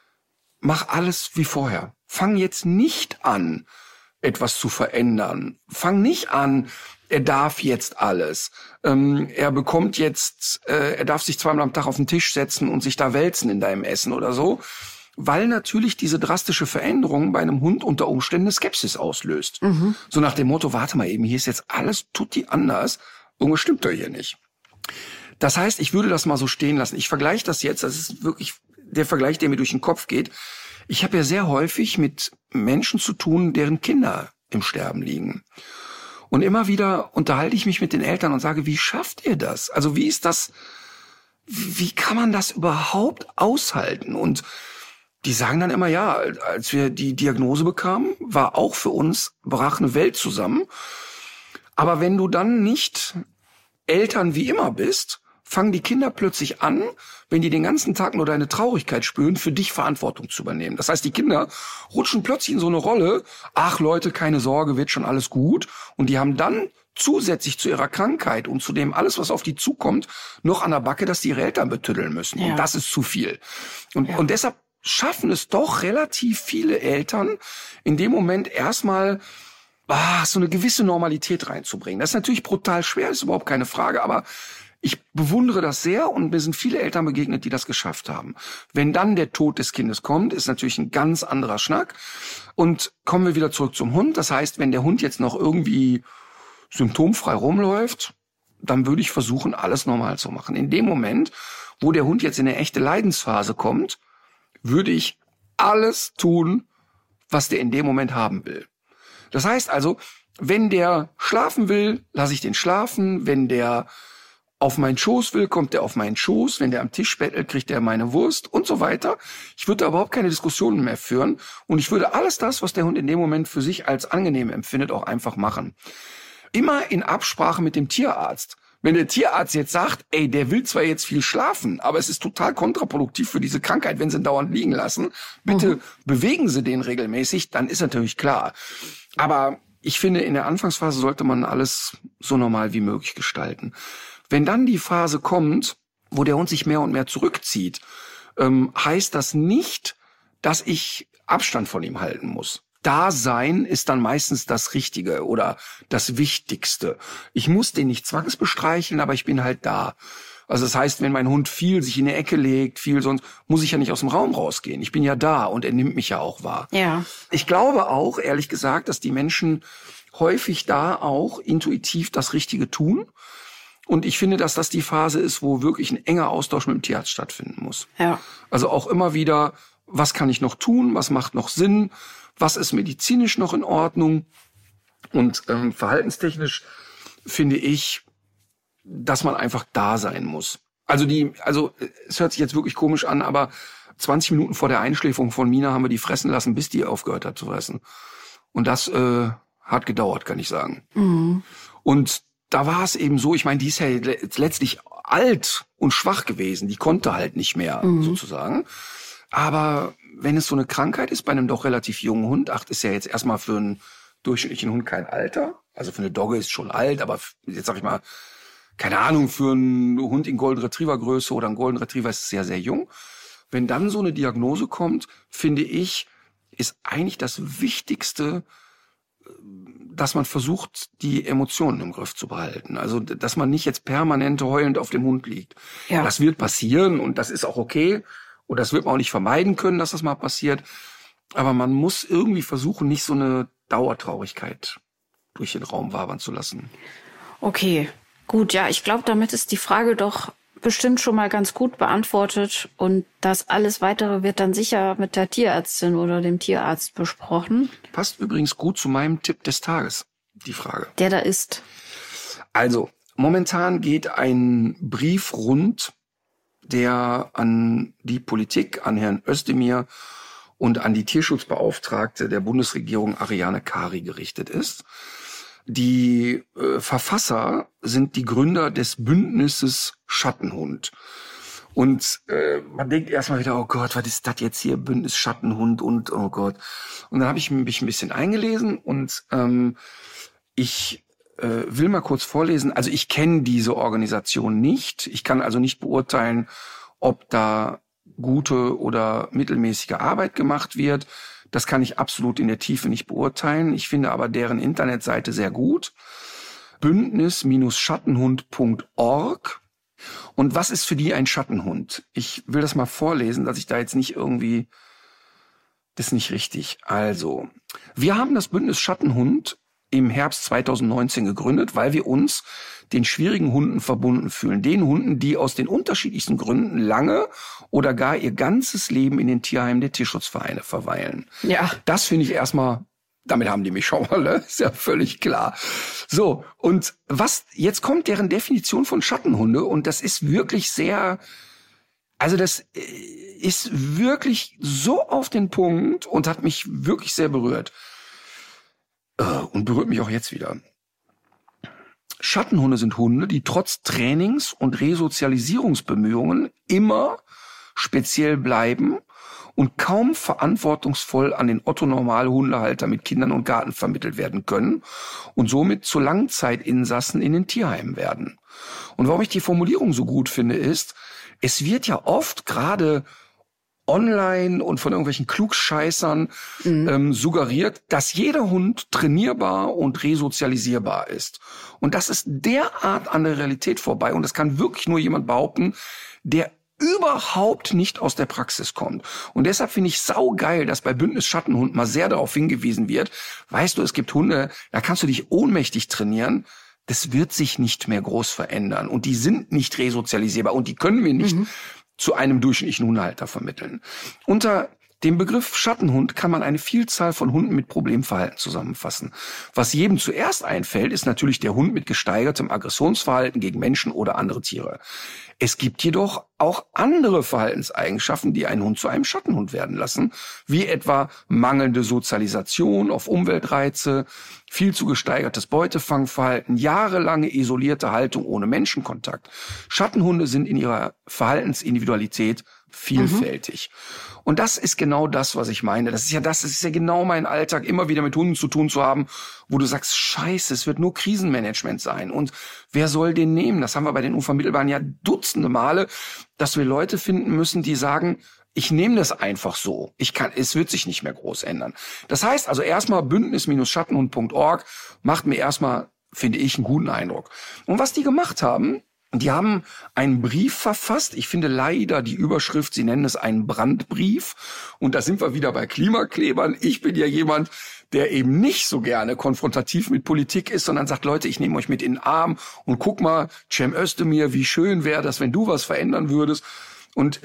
S3: mach alles wie vorher. Fang jetzt nicht an, etwas zu verändern. Fang nicht an, er darf jetzt alles. Er bekommt jetzt, er darf sich 2-mal am Tag auf den Tisch setzen und sich da wälzen in deinem Essen oder so. Weil natürlich diese drastische Veränderung bei einem Hund unter Umständen eine Skepsis auslöst. So nach dem Motto, warte mal eben, hier ist jetzt alles tutti anders. Irgendwas stimmt doch hier nicht. Das heißt, ich würde das mal so stehen lassen. Ich vergleiche das jetzt, das ist wirklich der Vergleich, der mir durch den Kopf geht. Ich habe ja sehr häufig mit Menschen zu tun, deren Kinder im Sterben liegen. Und immer wieder unterhalte ich mich mit den Eltern und sage, wie schafft ihr das? Also wie ist das, wie kann man das überhaupt aushalten? Und die sagen dann immer, ja, als wir die Diagnose bekamen, war auch für uns, brach eine Welt zusammen. Aber wenn du dann nicht Eltern wie immer bist, fangen die Kinder plötzlich an, wenn die den ganzen Tag nur deine Traurigkeit spüren, für dich Verantwortung zu übernehmen. Das heißt, die Kinder rutschen plötzlich in so eine Rolle, ach Leute, keine Sorge, wird schon alles gut. Und die haben dann zusätzlich zu ihrer Krankheit und zu dem alles, was auf die zukommt, noch an der Backe, dass die ihre Eltern betüddeln müssen. Ja. Und das ist zu viel. Und deshalb schaffen es doch relativ viele Eltern, in dem Moment erstmal so eine gewisse Normalität reinzubringen. Das ist natürlich brutal schwer, ist überhaupt keine Frage, aber ich bewundere das sehr und mir sind viele Eltern begegnet, die das geschafft haben. Wenn dann der Tod des Kindes kommt, ist natürlich ein ganz anderer Schnack. Und kommen wir wieder zurück zum Hund. Das heißt, wenn der Hund jetzt noch irgendwie symptomfrei rumläuft, dann würde ich versuchen, alles normal zu machen. In dem Moment, wo der Hund jetzt in eine echte Leidensphase kommt, würde ich alles tun, was der in dem Moment haben will. Das heißt also, wenn der schlafen will, lasse ich den schlafen. Wenn der auf meinen Schoß will, kommt der auf meinen Schoß. Wenn der am Tisch bettelt, kriegt er meine Wurst und so weiter. Ich würde da überhaupt keine Diskussionen mehr führen. Und ich würde alles das, was der Hund in dem Moment für sich als angenehm empfindet, auch einfach machen. Immer in Absprache mit dem Tierarzt. Wenn der Tierarzt jetzt sagt, ey, der will zwar jetzt viel schlafen, aber es ist total kontraproduktiv für diese Krankheit, wenn sie ihn dauernd liegen lassen, bitte bewegen Sie den regelmäßig, dann ist natürlich klar. Aber ich finde, in der Anfangsphase sollte man alles so normal wie möglich gestalten. Wenn dann die Phase kommt, wo der Hund sich mehr und mehr zurückzieht, heißt das nicht, dass ich Abstand von ihm halten muss. Dasein ist dann meistens das Richtige oder das Wichtigste. Ich muss den nicht zwangsbestreicheln, aber ich bin halt da. Also das heißt, wenn mein Hund viel sich in die Ecke legt, viel sonst, muss ich ja nicht aus dem Raum rausgehen. Ich bin ja da und er nimmt mich ja auch wahr. Ja. Ich glaube auch, ehrlich gesagt, dass die Menschen häufig da auch intuitiv das Richtige tun. Und ich finde, dass das die Phase ist, wo wirklich ein enger Austausch mit dem Tierarzt stattfinden muss. Ja. Also auch immer wieder, was kann ich noch tun? Was macht noch Sinn? Was ist medizinisch noch in Ordnung? Und verhaltenstechnisch finde ich, dass man einfach da sein muss. Also es hört sich jetzt wirklich komisch an, aber 20 Minuten vor der Einschläferung von Mina haben wir die fressen lassen, bis die aufgehört hat zu fressen. Und das hat gedauert, kann ich sagen. Mhm. Und da war es eben so, ich meine, die ist ja letztlich alt und schwach gewesen. Die konnte halt nicht mehr, sozusagen. Aber wenn es so eine Krankheit ist bei einem doch relativ jungen Hund, ist ja jetzt erstmal für einen durchschnittlichen Hund kein Alter. Also für eine Dogge ist schon alt, aber jetzt sag ich mal, keine Ahnung, für einen Hund in Golden Retriever Größe oder einen Golden Retriever ist es sehr, sehr jung. Wenn dann so eine Diagnose kommt, finde ich, ist eigentlich das Wichtigste, dass man versucht, die Emotionen im Griff zu behalten. Also, dass man nicht jetzt permanent heulend auf dem Hund liegt. Ja. Das wird passieren und das ist auch okay. Und das wird man auch nicht vermeiden können, dass das mal passiert. Aber man muss irgendwie versuchen, nicht so eine Dauertraurigkeit durch den Raum wabern zu lassen.
S4: Okay, gut. Ja, ich glaube, damit ist die Frage doch bestimmt schon mal ganz gut beantwortet und das alles Weitere wird dann sicher mit der Tierärztin oder dem Tierarzt besprochen.
S3: Passt übrigens gut zu meinem Tipp des Tages, die Frage.
S4: Der da ist.
S3: Also, momentan geht ein Brief rund, der an die Politik, an Herrn Özdemir und an die Tierschutzbeauftragte der Bundesregierung Ariane Kari gerichtet ist. Die Verfasser sind die Gründer des Bündnisses Schattenhund. Und man denkt erstmal wieder, oh Gott, was ist das jetzt hier, Bündnis Schattenhund und oh Gott. Und dann habe ich mich ein bisschen eingelesen und ich will mal kurz vorlesen. Also ich kenne diese Organisation nicht. Ich kann also nicht beurteilen, ob da gute oder mittelmäßige Arbeit gemacht wird. Das kann ich absolut in der Tiefe nicht beurteilen. Ich finde aber deren Internetseite sehr gut. Bündnis-Schattenhund.org. Und was ist für die ein Schattenhund? Ich will das mal vorlesen, dass ich da jetzt nicht irgendwie... Das ist nicht richtig. Also, wir haben das Bündnis Schattenhund im Herbst 2019 gegründet, weil wir uns den schwierigen Hunden verbunden fühlen. Den Hunden, die aus den unterschiedlichsten Gründen lange oder gar ihr ganzes Leben in den Tierheimen der Tierschutzvereine verweilen.
S4: Ja.
S3: Das finde ich erstmal, damit haben die mich schon mal, ne? Ist ja völlig klar. So, und jetzt kommt deren Definition von Schattenhunde und das ist wirklich sehr, also das ist wirklich so auf den Punkt und hat mich wirklich sehr berührt. Und berührt mich auch jetzt wieder. Schattenhunde sind Hunde, die trotz Trainings- und Resozialisierungsbemühungen immer speziell bleiben und kaum verantwortungsvoll an den Otto-Normalhundehalter mit Kindern und Garten vermittelt werden können und somit zu Langzeitinsassen in den Tierheimen werden. Und warum ich die Formulierung so gut finde, ist, es wird ja oft gerade online und von irgendwelchen Klugscheißern suggeriert, dass jeder Hund trainierbar und resozialisierbar ist. Und das ist derart an der Realität vorbei. Und das kann wirklich nur jemand behaupten, der überhaupt nicht aus der Praxis kommt. Und deshalb finde ich saugeil, dass bei Bündnis Schattenhund mal sehr darauf hingewiesen wird. Weißt du, es gibt Hunde, da kannst du dich ohnmächtig trainieren. Das wird sich nicht mehr groß verändern. Und die sind nicht resozialisierbar. Und die können wir nicht zu einem durchschnittlichen Hundehalter vermitteln. Unter dem Begriff Schattenhund kann man eine Vielzahl von Hunden mit Problemverhalten zusammenfassen. Was jedem zuerst einfällt, ist natürlich der Hund mit gesteigertem Aggressionsverhalten gegen Menschen oder andere Tiere. Es gibt jedoch auch andere Verhaltenseigenschaften, die einen Hund zu einem Schattenhund werden lassen, wie etwa mangelnde Sozialisation auf Umweltreize, viel zu gesteigertes Beutefangverhalten, jahrelange isolierte Haltung ohne Menschenkontakt. Schattenhunde sind in ihrer Verhaltensindividualität vielfältig. Und das ist genau das, was ich meine. Das ist ja genau mein Alltag, immer wieder mit Hunden zu tun zu haben, wo du sagst, scheiße, es wird nur Krisenmanagement sein. Und wer soll den nehmen? Das haben wir bei den Unvermittelbaren ja dutzende Male, dass wir Leute finden müssen, die sagen, ich nehme das einfach so. Es wird sich nicht mehr groß ändern. Das heißt also erstmal Bündnis-Schattenhund.org macht mir erstmal, finde ich, einen guten Eindruck. Und was die gemacht haben, die haben einen Brief verfasst. Ich finde leider die Überschrift, sie nennen es einen Brandbrief. Und da sind wir wieder bei Klimaklebern. Ich bin ja jemand, der eben nicht so gerne konfrontativ mit Politik ist, sondern sagt, Leute, ich nehme euch mit in den Arm und guck mal, Cem Özdemir, wie schön wäre das, wenn du was verändern würdest. Und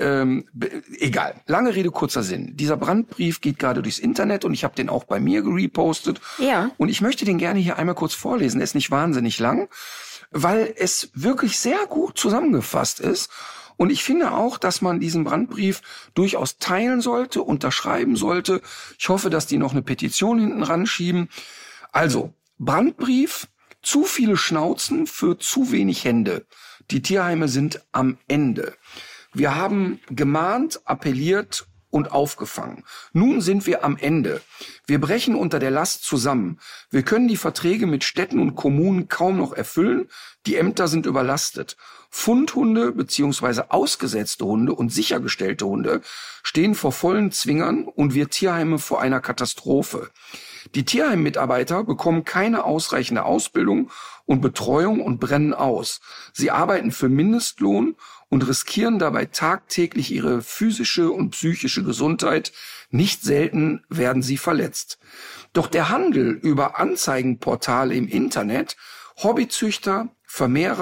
S3: egal, lange Rede, kurzer Sinn. Dieser Brandbrief geht gerade durchs Internet und ich habe den auch bei mir gerepostet.
S4: Ja.
S3: Und ich möchte den gerne hier einmal kurz vorlesen. Er ist nicht wahnsinnig lang, weil es wirklich sehr gut zusammengefasst ist. Und ich finde auch, dass man diesen Brandbrief durchaus teilen sollte, unterschreiben sollte. Ich hoffe, dass die noch eine Petition hinten ranschieben. Also, Brandbrief, zu viele Schnauzen für zu wenig Hände. Die Tierheime sind am Ende. Wir haben gemahnt, appelliert und aufgefangen. Nun sind wir am Ende. Wir brechen unter der Last zusammen. Wir können die Verträge mit Städten und Kommunen kaum noch erfüllen. Die Ämter sind überlastet. Fundhunde bzw. ausgesetzte Hunde und sichergestellte Hunde stehen vor vollen Zwingern und wir Tierheime vor einer Katastrophe. Die Tierheimmitarbeiter bekommen keine ausreichende Ausbildung und Betreuung und brennen aus. Sie arbeiten für Mindestlohn und riskieren dabei tagtäglich ihre physische und psychische Gesundheit. Nicht selten werden sie verletzt. Doch der Handel über Anzeigenportale im Internet, Hobbyzüchter, Vermehrer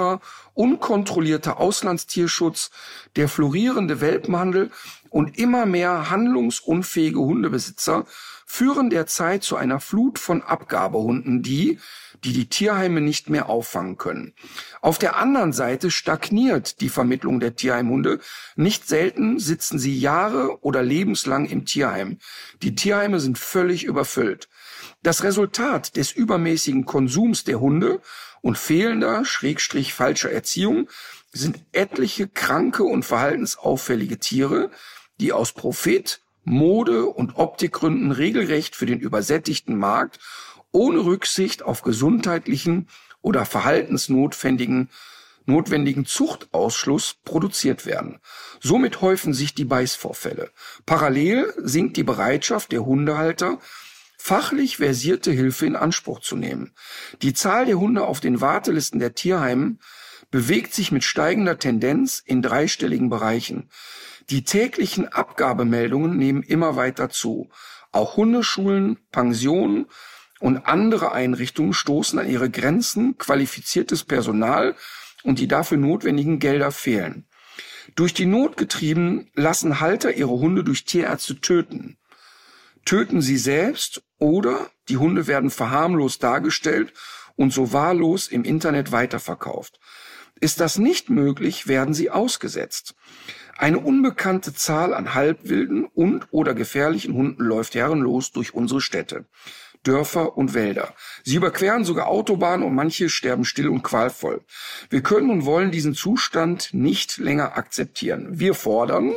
S3: unkontrollierter Auslandstierschutz, der florierende Welpenhandel und immer mehr handlungsunfähige Hundebesitzer führen derzeit zu einer Flut von Abgabehunden, die Tierheime nicht mehr auffangen können. Auf der anderen Seite stagniert die Vermittlung der Tierheimhunde. Nicht selten sitzen sie Jahre oder lebenslang im Tierheim. Die Tierheime sind völlig überfüllt. Das Resultat des übermäßigen Konsums der Hunde und fehlender, falscher Erziehung sind etliche kranke und verhaltensauffällige Tiere, die aus Profit, Mode und Optikgründen regelrecht für den übersättigten Markt ohne Rücksicht auf gesundheitlichen oder verhaltensnotwendigen Zuchtausschluss produziert werden. Somit häufen sich die Beißvorfälle. Parallel sinkt die Bereitschaft der Hundehalter, fachlich versierte Hilfe in Anspruch zu nehmen. Die Zahl der Hunde auf den Wartelisten der Tierheimen bewegt sich mit steigender Tendenz in dreistelligen Bereichen. Die täglichen Abgabemeldungen nehmen immer weiter zu. Auch Hundeschulen, Pensionen und andere Einrichtungen stoßen an ihre Grenzen, qualifiziertes Personal und die dafür notwendigen Gelder fehlen. Durch die Not getrieben lassen Halter ihre Hunde durch Tierärzte töten. Töten sie selbst oder die Hunde werden verharmlost dargestellt und so wahllos im Internet weiterverkauft. Ist das nicht möglich, werden sie ausgesetzt. Eine unbekannte Zahl an halbwilden und oder gefährlichen Hunden läuft herrenlos durch unsere Städte, Dörfer und Wälder. Sie überqueren sogar Autobahnen und manche sterben still und qualvoll. Wir können und wollen diesen Zustand nicht länger akzeptieren. Wir fordern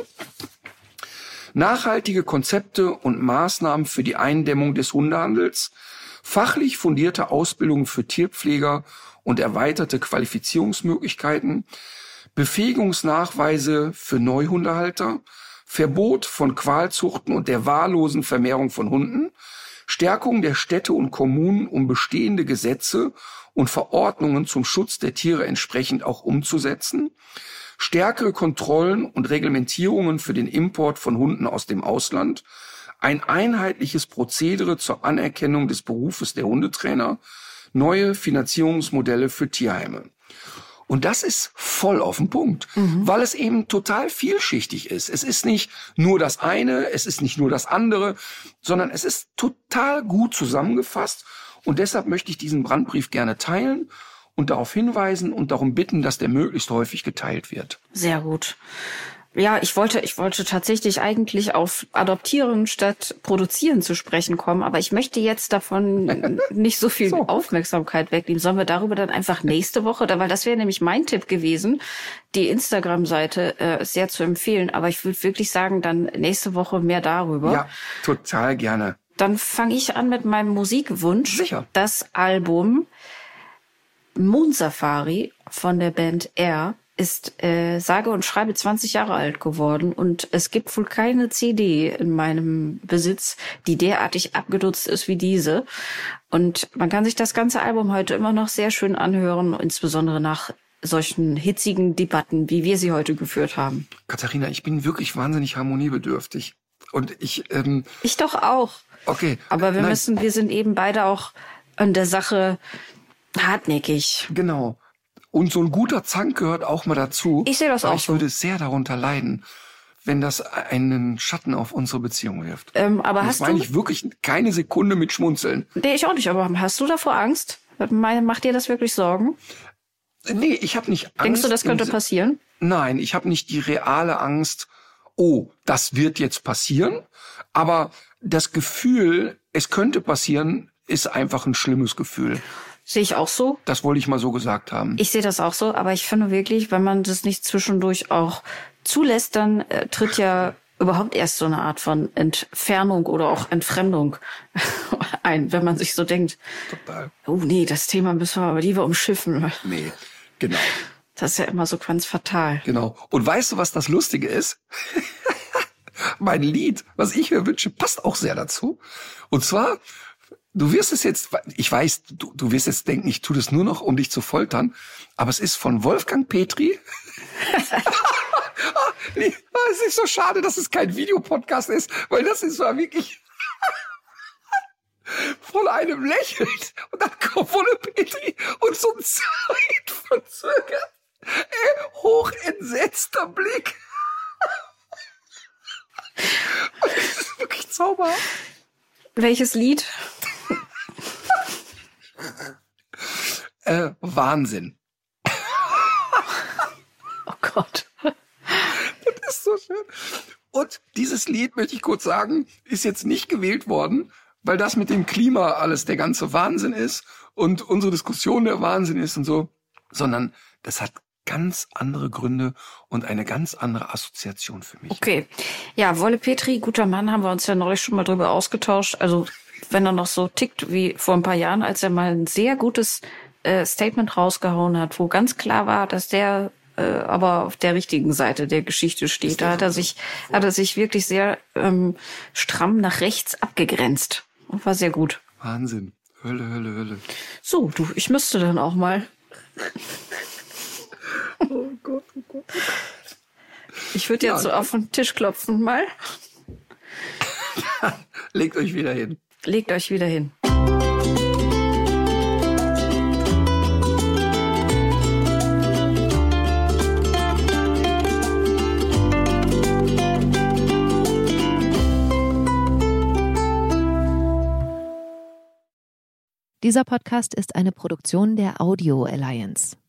S3: nachhaltige Konzepte und Maßnahmen für die Eindämmung des Hundehandels, fachlich fundierte Ausbildung für Tierpfleger und erweiterte Qualifizierungsmöglichkeiten, Befähigungsnachweise für Neuhundehalter, Verbot von Qualzuchten und der wahllosen Vermehrung von Hunden, Stärkung der Städte und Kommunen, um bestehende Gesetze und Verordnungen zum Schutz der Tiere entsprechend auch umzusetzen, stärkere Kontrollen und Reglementierungen für den Import von Hunden aus dem Ausland, ein einheitliches Prozedere zur Anerkennung des Berufes der Hundetrainer, neue Finanzierungsmodelle für Tierheime. Und das ist voll auf den Punkt, weil es eben total vielschichtig ist. Es ist nicht nur das eine, es ist nicht nur das andere, sondern es ist total gut zusammengefasst. Und deshalb möchte ich diesen Brandbrief gerne teilen und darauf hinweisen und darum bitten, dass der möglichst häufig geteilt wird.
S4: Sehr gut. Ja, ich wollte tatsächlich eigentlich auf Adoptieren statt Produzieren zu sprechen kommen, aber ich möchte jetzt davon nicht so viel Aufmerksamkeit wegnehmen. Sollen wir darüber dann einfach nächste Woche, weil das wäre nämlich mein Tipp gewesen, die Instagram-Seite sehr zu empfehlen, aber ich würde wirklich sagen, dann nächste Woche mehr darüber.
S3: Ja, total gerne.
S4: Dann fange ich an mit meinem Musikwunsch.
S3: Sicher.
S4: Das Album Mondsafari von der Band Air ist sage und schreibe 20 Jahre alt geworden und es gibt wohl keine CD in meinem Besitz, die derartig abgenutzt ist wie diese. Und man kann sich das ganze Album heute immer noch sehr schön anhören, insbesondere nach solchen hitzigen Debatten, wie wir sie heute geführt haben.
S3: Katharina, ich bin wirklich wahnsinnig harmoniebedürftig. Und ich
S4: doch auch.
S3: Okay.
S4: Aber wir sind eben beide auch an der Sache hartnäckig.
S3: Genau. Und so ein guter Zank gehört auch mal dazu.
S4: Ich sehe das auch so.
S3: Ich würde sehr darunter leiden, wenn das einen Schatten auf unsere Beziehung wirft.
S4: Aber
S3: das meine ich wirklich keine Sekunde mit Schmunzeln.
S4: Nee, ich auch nicht. Aber hast du davor Angst? Macht dir das wirklich Sorgen?
S3: Nee, ich habe nicht Angst.
S4: Denkst du, das könnte passieren?
S3: Nein, ich habe nicht die reale Angst, oh, das wird jetzt passieren. Aber das Gefühl, es könnte passieren, ist einfach ein schlimmes Gefühl.
S4: Sehe ich auch so.
S3: Das wollte ich mal so gesagt haben.
S4: Ich sehe das auch so, aber ich finde wirklich, wenn man das nicht zwischendurch auch zulässt, dann tritt ja überhaupt erst so eine Art von Entfernung oder auch Entfremdung ein, wenn man sich so denkt.
S3: Total.
S4: Oh nee, das Thema müssen wir aber lieber umschiffen.
S3: Nee, genau.
S4: Das ist ja immer so ganz fatal.
S3: Genau. Und weißt du, was das Lustige ist? Mein Lied, was ich mir wünsche, passt auch sehr dazu. Und zwar, du wirst es jetzt, ich weiß, du wirst jetzt denken, ich tue das nur noch, um dich zu foltern, aber es ist von Wolfgang Petri. Nee, es ist so schade, dass es kein Videopodcast ist, weil das ist zwar wirklich von einem lächelt und dann kommt Wolle Petri und so ein Zeit verzögert. Hochentsetzter Blick. Und das ist wirklich zauberhaft.
S4: Welches Lied?
S3: Wahnsinn.
S4: Oh Gott.
S3: Das ist so schön. Und dieses Lied, möchte ich kurz sagen, ist jetzt nicht gewählt worden, weil das mit dem Klima alles der ganze Wahnsinn ist und unsere Diskussion der Wahnsinn ist und so, sondern das hat ganz andere Gründe und eine ganz andere Assoziation für mich.
S4: Okay. Ja, Wolle Petri, guter Mann, haben wir uns ja neulich schon mal drüber ausgetauscht. Also wenn er noch so tickt wie vor ein paar Jahren, als er mal ein sehr gutes Statement rausgehauen hat, wo ganz klar war, dass der aber auf der richtigen Seite der Geschichte steht. Da hat er sich wirklich sehr stramm nach rechts abgegrenzt. Und war sehr gut.
S3: Wahnsinn. Hölle.
S4: So, du, ich müsste dann auch mal.
S3: Oh Gott.
S4: Ich würde jetzt so auf den Tisch klopfen mal.
S3: Legt euch wieder hin.
S4: Legt euch wieder hin.
S6: Dieser Podcast ist eine Produktion der Audio Alliance.